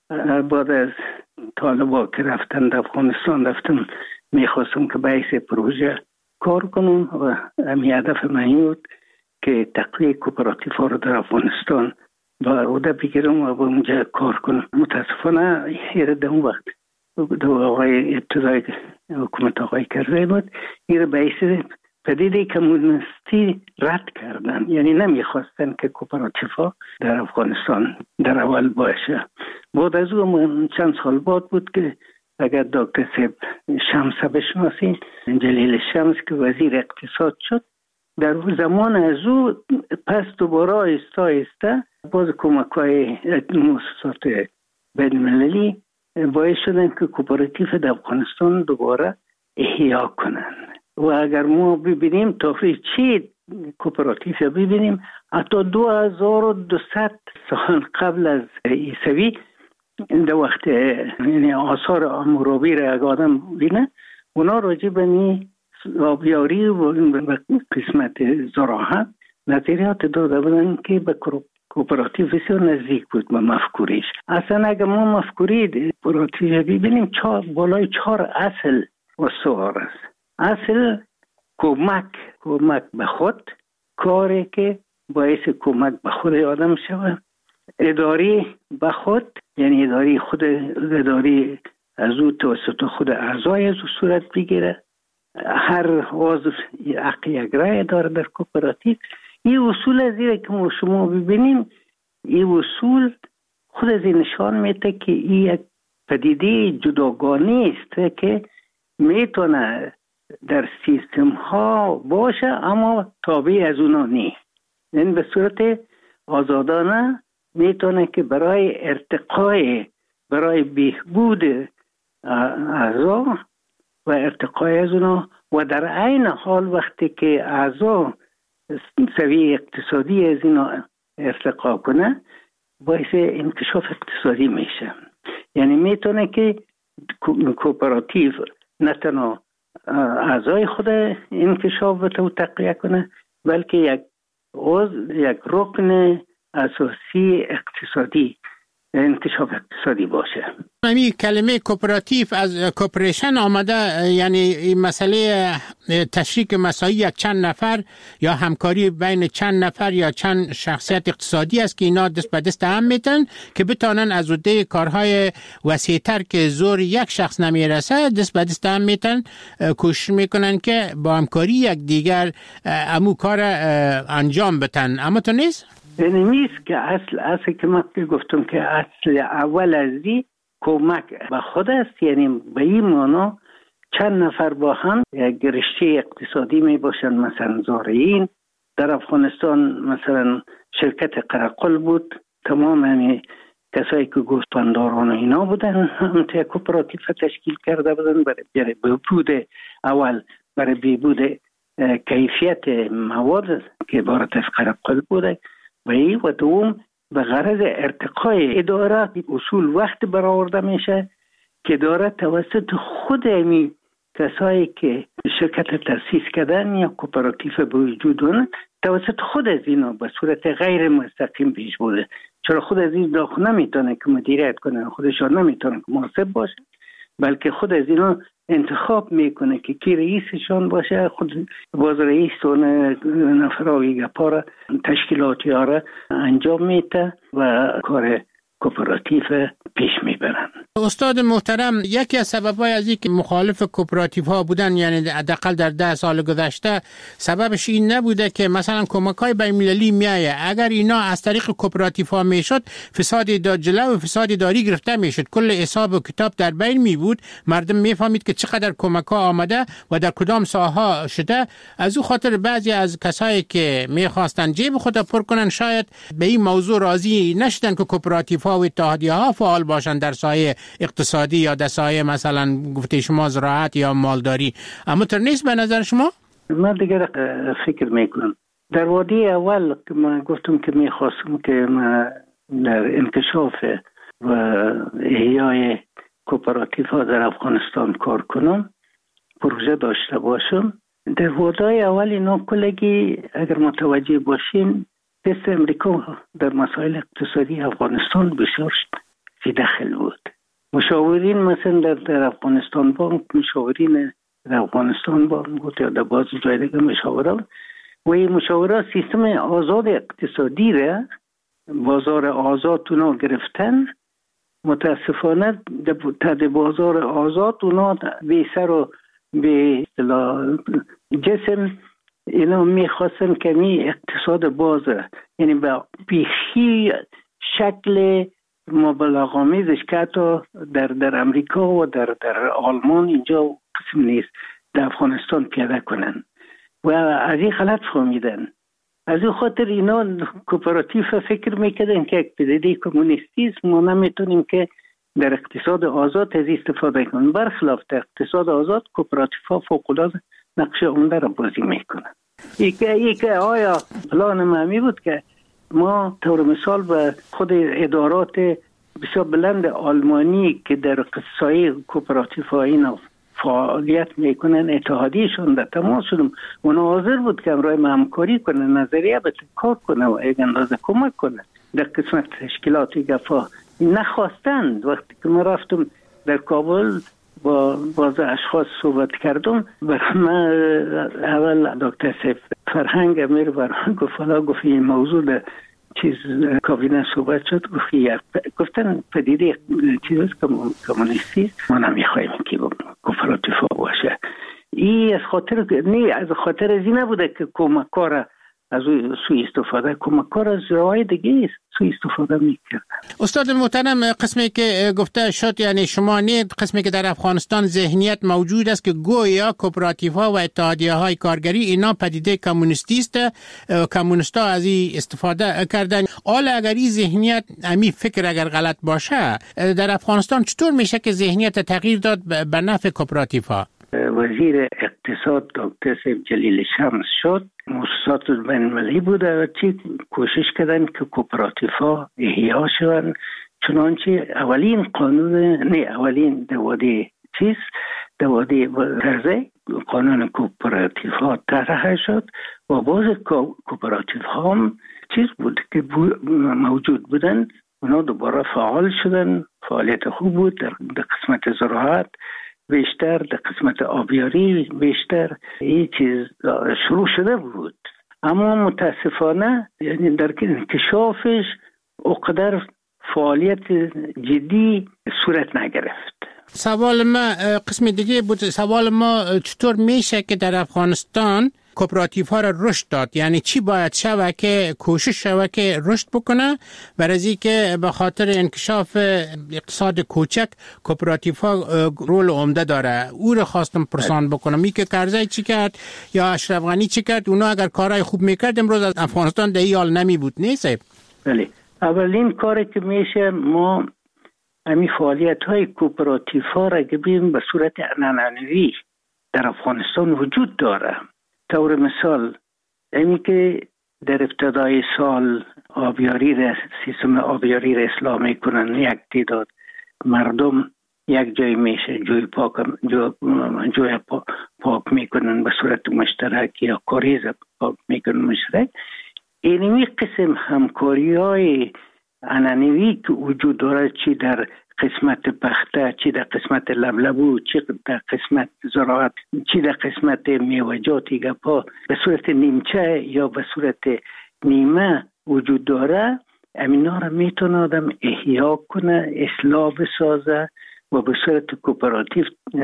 بعد از طالبا که رفتن در افغانستان رفتم میخواستم که بحث پروژه کار کنم و همین هدف من بود که تقویه کوپراتیف ها رو در افغانستان با عهده بگیرم و با اونجا کار کنم. متاسفانه ایره در اون وقت دو آقای ابتدای حکومت آقای کرزی بود، ایره باعث پدیده کمونیستی رد کردن، یعنی نمیخواستن که کوپراتیف ها در افغانستان در اول باشه. بعد از اون چند سال بعد بود که اگر دکتر سیب شمس بشناسی، جلیل شمس که وزیر اقتصاد شد، در زمان از او پس دوباره آیسته آیسته باز کمک های مؤسسات بین المللی باعث شدن که کوپراتیف در افغانستان دوباره احیا کنن. و اگر ما ببینیم تاریخ چی کوپراتیف ببینیم، حتی دو هزار و دویست سال قبل از عیسوی در وقت یعنی آثار حمورابی را اگر آدم بینه، اونا راجع به نی آبیاری و قسمت زراعت نظریات داده بودن که به کوپراتیو بسیار نزدیک بود به مفکوریش. اصلا اگر ما مفکوری کوپراتیو ببینیم چهار بالای چهار اصل و سوار است. اصل کمک کمک به خود، کاری که باعث کمک به خود آدم شود. اداری به خود، یعنی اداری خود، اداری از او توسط خود اعضای از او صورت بگیره. هر عضو حق یک رای داره در کوپراتیو. این اصول از این که ما شما ببینیم، این اصول خود از این نشان میده که این یک پدیده جداگانه است که میتونه در سیستم ها باشه اما تابع از اونا نیست. این به صورت آزادانه میتونه که برای ارتقای، برای بهبود اعضا و ارتقای از اونا و در عین حال وقتی که اعضا سویه اقتصادی از اینا ارتقا کنه باعث انکشاف اقتصادی میشه. یعنی میتونه که کوپراتیو نه تنها اعضای خود انکشاف بده و تقویه کنه، بلکه یک عضو، یک رکن اساسی اقتصادی، انکشاف اقتصادی باشه. همین کلمه کوپراتیو از کوپریشن آمده، یعنی این مسئله تشریک مساعی یک چند نفر یا همکاری بین چند نفر یا چند شخصیت اقتصادی است که اینا دست به دست هم میتن که بتانن از عهده کارهای وسیع‌تر که زور یک شخص نمیرسه دست به دست هم میتن، کوشش میکنن که با همکاری یک دیگر امو کار انجام بدن. اما تو نیست؟ یعنی نیست که اصل اصل که من گفتم که اصل اول از دی کمک به خود است. یعنی به این معنا چند نفر با هم یک رشته اقتصادی می باشن. مثلا زارعین در افغانستان، مثلا شرکت قرقل بود، تمام همین کسایی که گوسفندداران اینا بودن هم تا کوپراتیو تشکیل کرده بودن برای بهبود، اول برای بهبود کیفیت مواد که عبارت از قرقل بوده و ای و دوم به غرض ارتقای اداره. اصول وقت برآورده میشه که اداره توسط خود امی کسایی که شرکت تأسیس کردن یا کوپراتیو به وجود اون توسط خود از اینا به صورت غیر مستقیم پیش بوده. چرا خود از این داخل نمیتونه که مدیریت کنه، خودشان نمیتونه که محاسب باشه، بلکه خود از اینا انتخاب میکنه که کی رئیسشان باشه. خود باز رئیس و نفراوی گپارا تشکیلاتی ها را انجام میده و کار کوپراتیو پیش میبرن. استاد محترم، یکی از سبب‌های از اینکه مخالف کوپراتیو ها بودن، یعنی حداقل در ده سال گذشته، سببش این نبوده که مثلا کمک‌های بین‌المللی میایه، اگر اینا از طریق کوپراتیو ها میشد فساد جلو و فساد اداری گرفته میشد، کل حساب و کتاب در بین می بود، مردم میفهمید که چقدر کمک‌ها آمده و در کدام ساحه شده. از او خاطر بعضی از کسایی که میخواستن جیب خود پر کنن شاید به این موضوع راضی نشدن که کوپراتیو ها و اتحادیه ها فعال باشن در سایه اقتصادی یا در سایه مثلا گفته شما زراعت یا مالداری. اما تر نیست به نظر شما؟ من دیگر فکر میکنم در وادی اول که من گفتم که میخواستم که من در انکشاف و احیای کوپراتیو ها در افغانستان کار کنم، پروژه داشته باشم. در وادی اول اینا کلگی اگر متوجه باشین دست امریکا در مسائل اقتصادی افغانستان بسیار فی داخل بود. مشاورین مثلا در, در افغانستان بانک، مشاورین در افغانستان بانک بود یا در باز جای دیگه مشاوران و این مشاوران سیستم آزاد اقتصادی را، بازار آزاد اونا گرفتن. متاسفانه در بازار آزاد اونا به سر و به جسم اینا میخواستن که می اقتصاد بازه، یعنی به بیخی شکل مبالغه‌آمیزش که حتی در, در امریکا و در, در آلمان اینجا قسم نیست در افغانستان پیاده کنن و از این غلط فهمیدن. از این خاطر اینا کوپراتیو فکر میکردن که یک پدیده کمونیستی است، ما نمیتونیم که در اقتصاد آزاد از استفاده کنیم. برخلاف در اقتصاد آزاد کوپراتیو ها فوق‌العاده نقش عمده را بازی میکنن. ای که ای که آیا پلان معمی بود که ما طور مثال به خود ادارات بسیار بلند آلمانی که در قصای کوپراتیو ها اینا فعالیت میکنن اتحادیشون در تماس شدم، اونا حاضر بود که امرای همکاری کنه، نظریه به کار کنه و یک اندازه کمک کنه در قسمت تشکیلات گفا. نخواستند. وقتی که ما رفتم در کابل با باز اشخاص صحبت کردم، برای من اول دکتر سیف فرهنگ امیر برای گفت حالا گفت این موضوع ده چیز کابینه صحبت شد، گفتن پدیده چیز کمونیستی ما نمیخوایم که کوپراتیفا باشه. این از خاطر نه از خاطر از این نبوده که کمکار از سوی استفاده کمکار از راه دیگه سوی استفاده میکرد. استاد محترم، قسمی که گفته شد یعنی شما نه قسمی که در افغانستان ذهنیت موجود است که گویا کوپراتیف‌ها و اتحادیه‌های کارگری اینا پدیده کمونیستی است، کمونیستا از این استفاده کردن. حالا اگر این ذهنیت امی فکر اگر غلط باشه در افغانستان چطور میشه که ذهنیت تغییر داد به نفع کوپراتیف‌ها؟ وزیر اقتصاد دکتر سیف جلیل شمس شد، مؤسسات بین‌المللی بوده و چی کوشش کردن که کوپراتیف‌ها احیا شوند. چنانچه اولین قانون نه اولین دواده چیز دواده ترزه قانون کوپراتیف‌ها طرح شد و باز کوپراتیف‌ها هم چیز بود که موجود بودن، اونا دوباره فعال شدن، فعالیت خوب بود در قسمت زراعت بیشتر، در قسمت آبیاری بیشتر این چیز شروع شده بود، اما متاسفانه یعنی در انکشافش اقدر فعالیت جدی صورت نگرفت. سوال ما قسم دیگه بود، سوال ما چطور میشه که در افغانستان کوپراتیف ها را رشد داد؟ یعنی چی باید شود که کوشش شود که رشد بکنه برای که به خاطر انکشاف اقتصاد کوچک کوپراتیف ها رول عمده داره؟ او را خواستم پرسان بکنم می که کرزی چی کرد یا اشرف غنی چی کرد، اونا اگر کارهای خوب میکرد امروز از افغانستان در این حال نمی بود. نیست؟ بله، اولین کاری که میشه ما همین فعالیت های کوپراتیف ها را که بیم به صورت عنعنوی در افغانستان وجود داره. طور مثال اینی که در ابتدای سال آبیاری را سیستم آبیاری را اصلاح میکنن، یک تعداد مردم یک جای میشه جوی پاک جو جوی پا پاک میکنن به صورت مشترک یا کاریز پاک میکنن مشترک. اینمی قسم همکاری های عنعنوی که وجود داره، چی در قسمت پخته، چی در قسمت لبلبو، چی در قسمت زراعت، چی در قسمت میوه‌جاتی گپا به صورت نیمچه یا به صورت نیمه وجود داره، امینا را میتونه آدم احیا کنه، اصلاح بسازه و به صورت کوپراتیو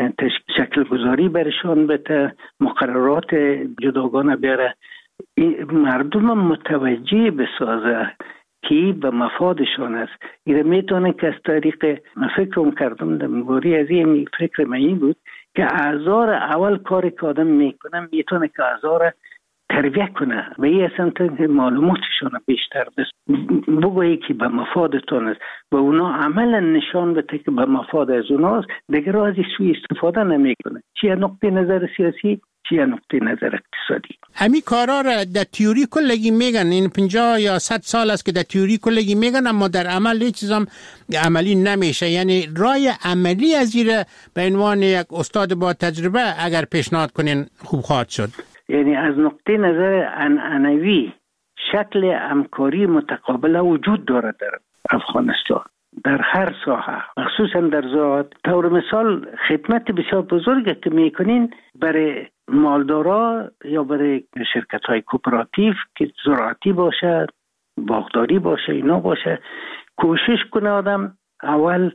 شکل گذاری برشان بده، مقررات جداگانه بیاره، مردم متوجه بسازه که به مفادشان است. این میتونه که از طریق فکرم کردم در مباری از این فکر من این بود که اعضا را اول کاری که آدم میکنه میتونه که اعضا را تربیه کنه و این اصلا که معلوماتشان بیشتر بس بگویی که به مفادتان است و اونا عملا نشان بده که به مفاد از اوناست، دیگر از سوی استفاده نمیکنه، چیه نقطه نظر سیاسی چیه نقطه نظر اقتصادی. همین کارا را در تئوری کلگی میگن، این پنجاه یا صد سال است که در تئوری کلگی میگن، اما در عمل هیچ چیزام عملی نمیشه. یعنی راه عملی از این به عنوان یک استاد با تجربه اگر پیشنهاد کنین خوب خواهد شد. یعنی از نقطه نظر عنعنوی شکل همکاری متقابل وجود داره در افغانستان در هر ساحه، مخصوصا در زراعت. طور مثال خدمت بسیار بزرگی که میکنین برای مالدارا یا برای شرکت های کوپراتیو که زراعتی باشه، باغداری باشه، اینا باشه، کوشش کنه آدم اول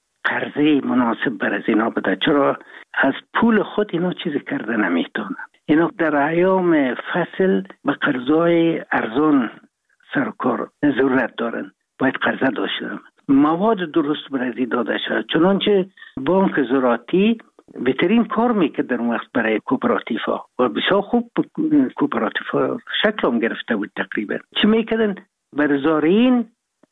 قرضه مناسب برای اینا بده، چرا از پول خود اینا چیزی کرده نمیتونه. اینا در ایام فصل به قرضای ارزان سرکار ضرورت دارن، باید قرضه داشته باشن، مواد درست برای داده شد. چنانچه بانک زراعتی بهترین کار میکرد در وقت برای کوپراتیفا و بسیار خوب کوپراتیفا شکل هم گرفته بود. تقریبا چی میکردن؟ بر زارعین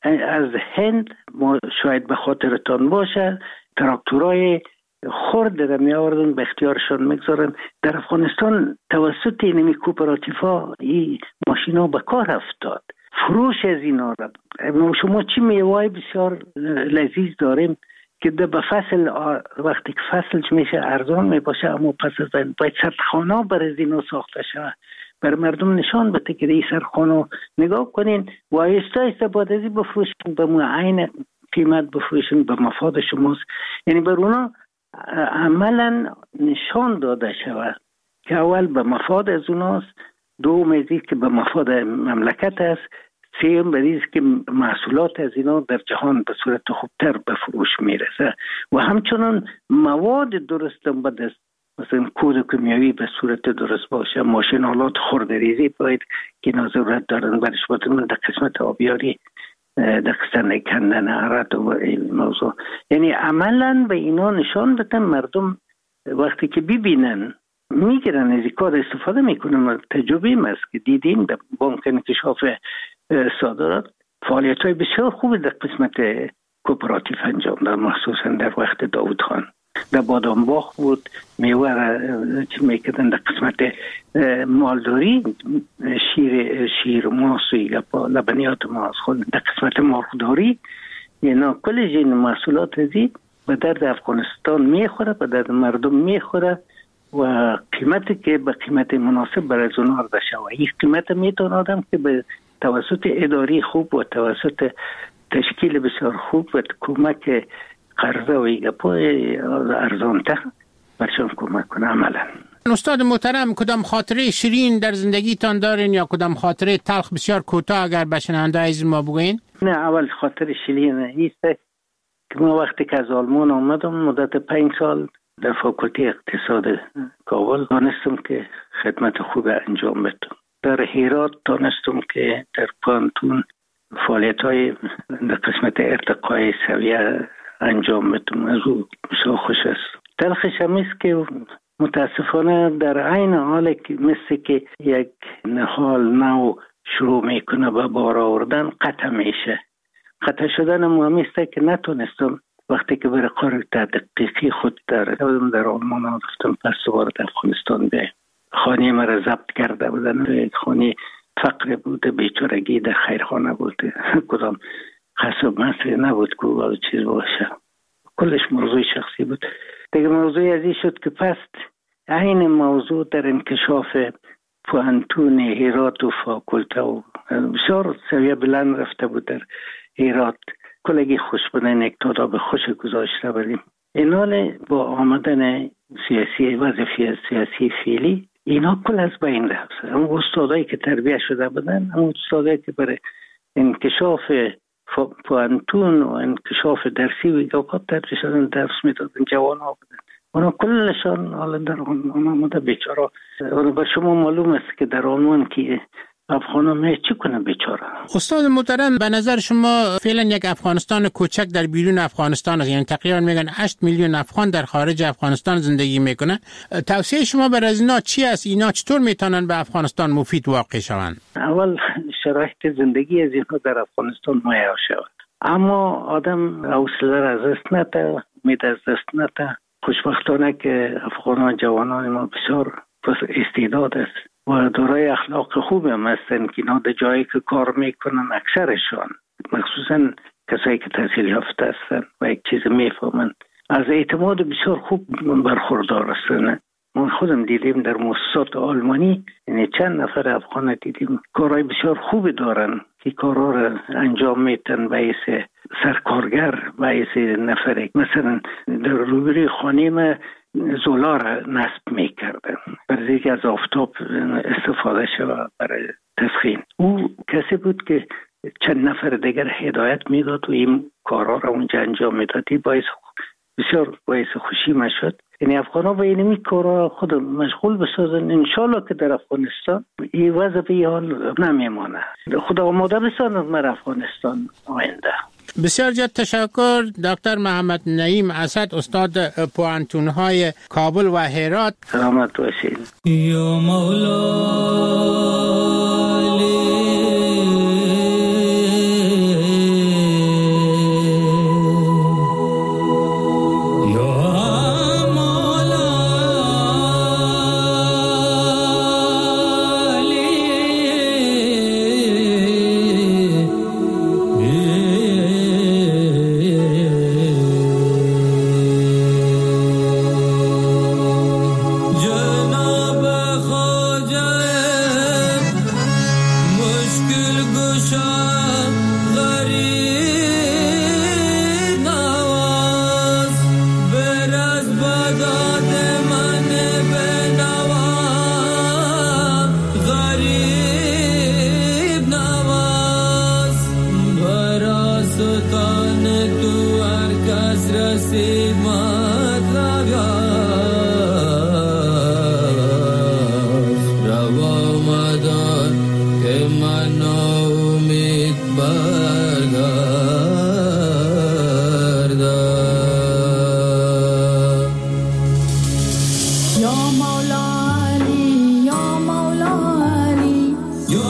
از هند، ما شاید به خاطرتان باشه، تراکتورای خرد را می آوردن به اختیارشان میگذارن. در افغانستان توسط اینمی کوپراتیفا این ماشینا به کار افتاد. فروش از اینا را شما چی میوه بسیار لذیذ داریم که به فصل وقتی که فصل میشه ارزان میباشه، اما پس از این باید سردخانه برای اینا ساخته شود، بر مردم نشان بده که این سردخانه نگاه کنین و آیسته آیسته بعد از این بفروشن، به معین قیمت بفروشن، به مفاد شماست. یعنی بر اونا عملا نشان داده شود که اول به مفاد از اوناست، دوم از که به مفاد مملکت است، سوم به که محصولات از اینا در جهان به صورت خوبتر به فروش میرسه و همچنان مواد درست به دست، مثلا کود کیمیایی به صورت درست باشه، ماشین آلات خردریزی باید که اینا ضرورت دارن برش بودن در قسمت آبیاری، در قسمت کندن عرض و این موضوع. یعنی عملا به اینا نشان بدن مردم وقتی که ببینن میگیرن از این کار استفاده میکنن. تجربه است که دیدیم در بانک انکشاف صادرات فعالیت های بسیار خوبی در قسمت کوپراتیو انجام داد، مخصوصا در وقت داوود خان. در بادامباغ بود، میوه را چی میکردن در قسمت مالداری، شیر شیر ماست و لبنیات ماست خود در قسمت مرغداری، اینا کل جین محصولات ازی به درد افغانستان میخوره، به درد مردم میخوره و قیمتی که به قیمت مناسب برای اونها عرضه شود. این قیمت میتونه آدم که به توسط اداری خوب و توسط تشکیل بسیار خوب و کمک قرضه و ایگپای ارزانتر برشان کمک کنه عملا. استاد محترم، کدام خاطره شیرین در زندگیتان دارین یا کدام خاطره تلخ بسیار کوتاه اگر به شنونده عزیز ما بگوین؟ نه، اول خاطر شیرین است که ما وقتی که از آلمان آمدم مدت پنج سال در فاکولته اقتصاد کابل دانستم که خدمت خوب انجام بدم. در هرات دانستم که در پانتون فعالیت های در قسمت ارتقای سویه انجام بدم. از او بسیار خوش است. تلخش هم است که متاسفانه در عین حال که مثل که یک نهال نو شروع میکنه به بار آوردن قطع میشه. قطع شدن مهم است که نتونستم وقتی که برای کار تحقیقی خود در در آلمان رفتم، پس دوباره در افغانستان به خانه مرا ضبط کرده بودن. خانه فقر بوده، بیچارگی در خیرخانه بوده، کدام قصب مصری نبود که چیز باشه، کلش موضوع شخصی بود. دیگه موضوع ازی شد که پس این موضوع در انکشاف پوانتون هرات و فاکولته و بسیار سویه بلند رفته بود در هرات. کلگی خوش بودن یک تاداب خوش گذاشته بودیم. اینال با آمدن سیاسی وظیفه سیاسی فعلی اینا کل از بین رفت. اما استادایی که تربیه شده بودن، اما استادایی که برای انکشاف پوانتون و انکشاف درسی و ایگاقات تربیه شدن درس میدادن، جوان ها بودن. اونا کلشان حالا در آلمان آمده بیچاره. اونا بر شما معلوم است که در آلمان که افغان ها چی کنه بیچاره. استاد محترم، به نظر شما فعلا یک افغانستان کوچک در بیرون افغانستان است، یعنی تقریبا میگن هشت میلیون افغان در خارج افغانستان زندگی میکنه. توصیه شما برای از اینا چی است؟ اینا چطور میتونن به افغانستان مفید واقع شوند؟ اول شرایط زندگی از اینها در افغانستان مهیا شود، اما آدم حوصله را از دست نده، امید از دست نده. خوشبختانه که افغانان جوانان ما بسیار استعداد است و دارای اخلاق خوب هم هستن که اینا در جایی که کار میکنن اکثرشان، مخصوصا کسایی که تحصیل یافته هستن و یک چیز میفهمن، از اعتماد بسیار خوب برخوردار هستن. ما خودم دیدیم در مؤسسات آلمانی، یعنی چند نفر افغان دیدیم کارهای بسیار خوبی دارن که کارها را انجام میتن باعث سرکارگر، باعث نفر مثلا در روبروی خانه ما زولا را نصب میکردن برای اینکه از آفتاب استفاده شود برای تسخین. او کسی بود که چند نفر دیگر هدایت میداد و این کارها را اونجا انجام میدادی، باعث بسیار باعث خوشی ما شد. یعنی افغان ها به این کارها خود مشغول بسازن، انشالله که در افغانستان این وضع به حال نمیمانه. خدا آماده بسازن در افغانستان آینده. بسیار زیاد تشکر دکتر محمد نعیم اسد، استاد پوانتون های کابل و هرات. سلامت باشید. یا مولا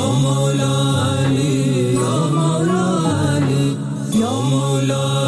مولا علی یا مولا علی یا مولا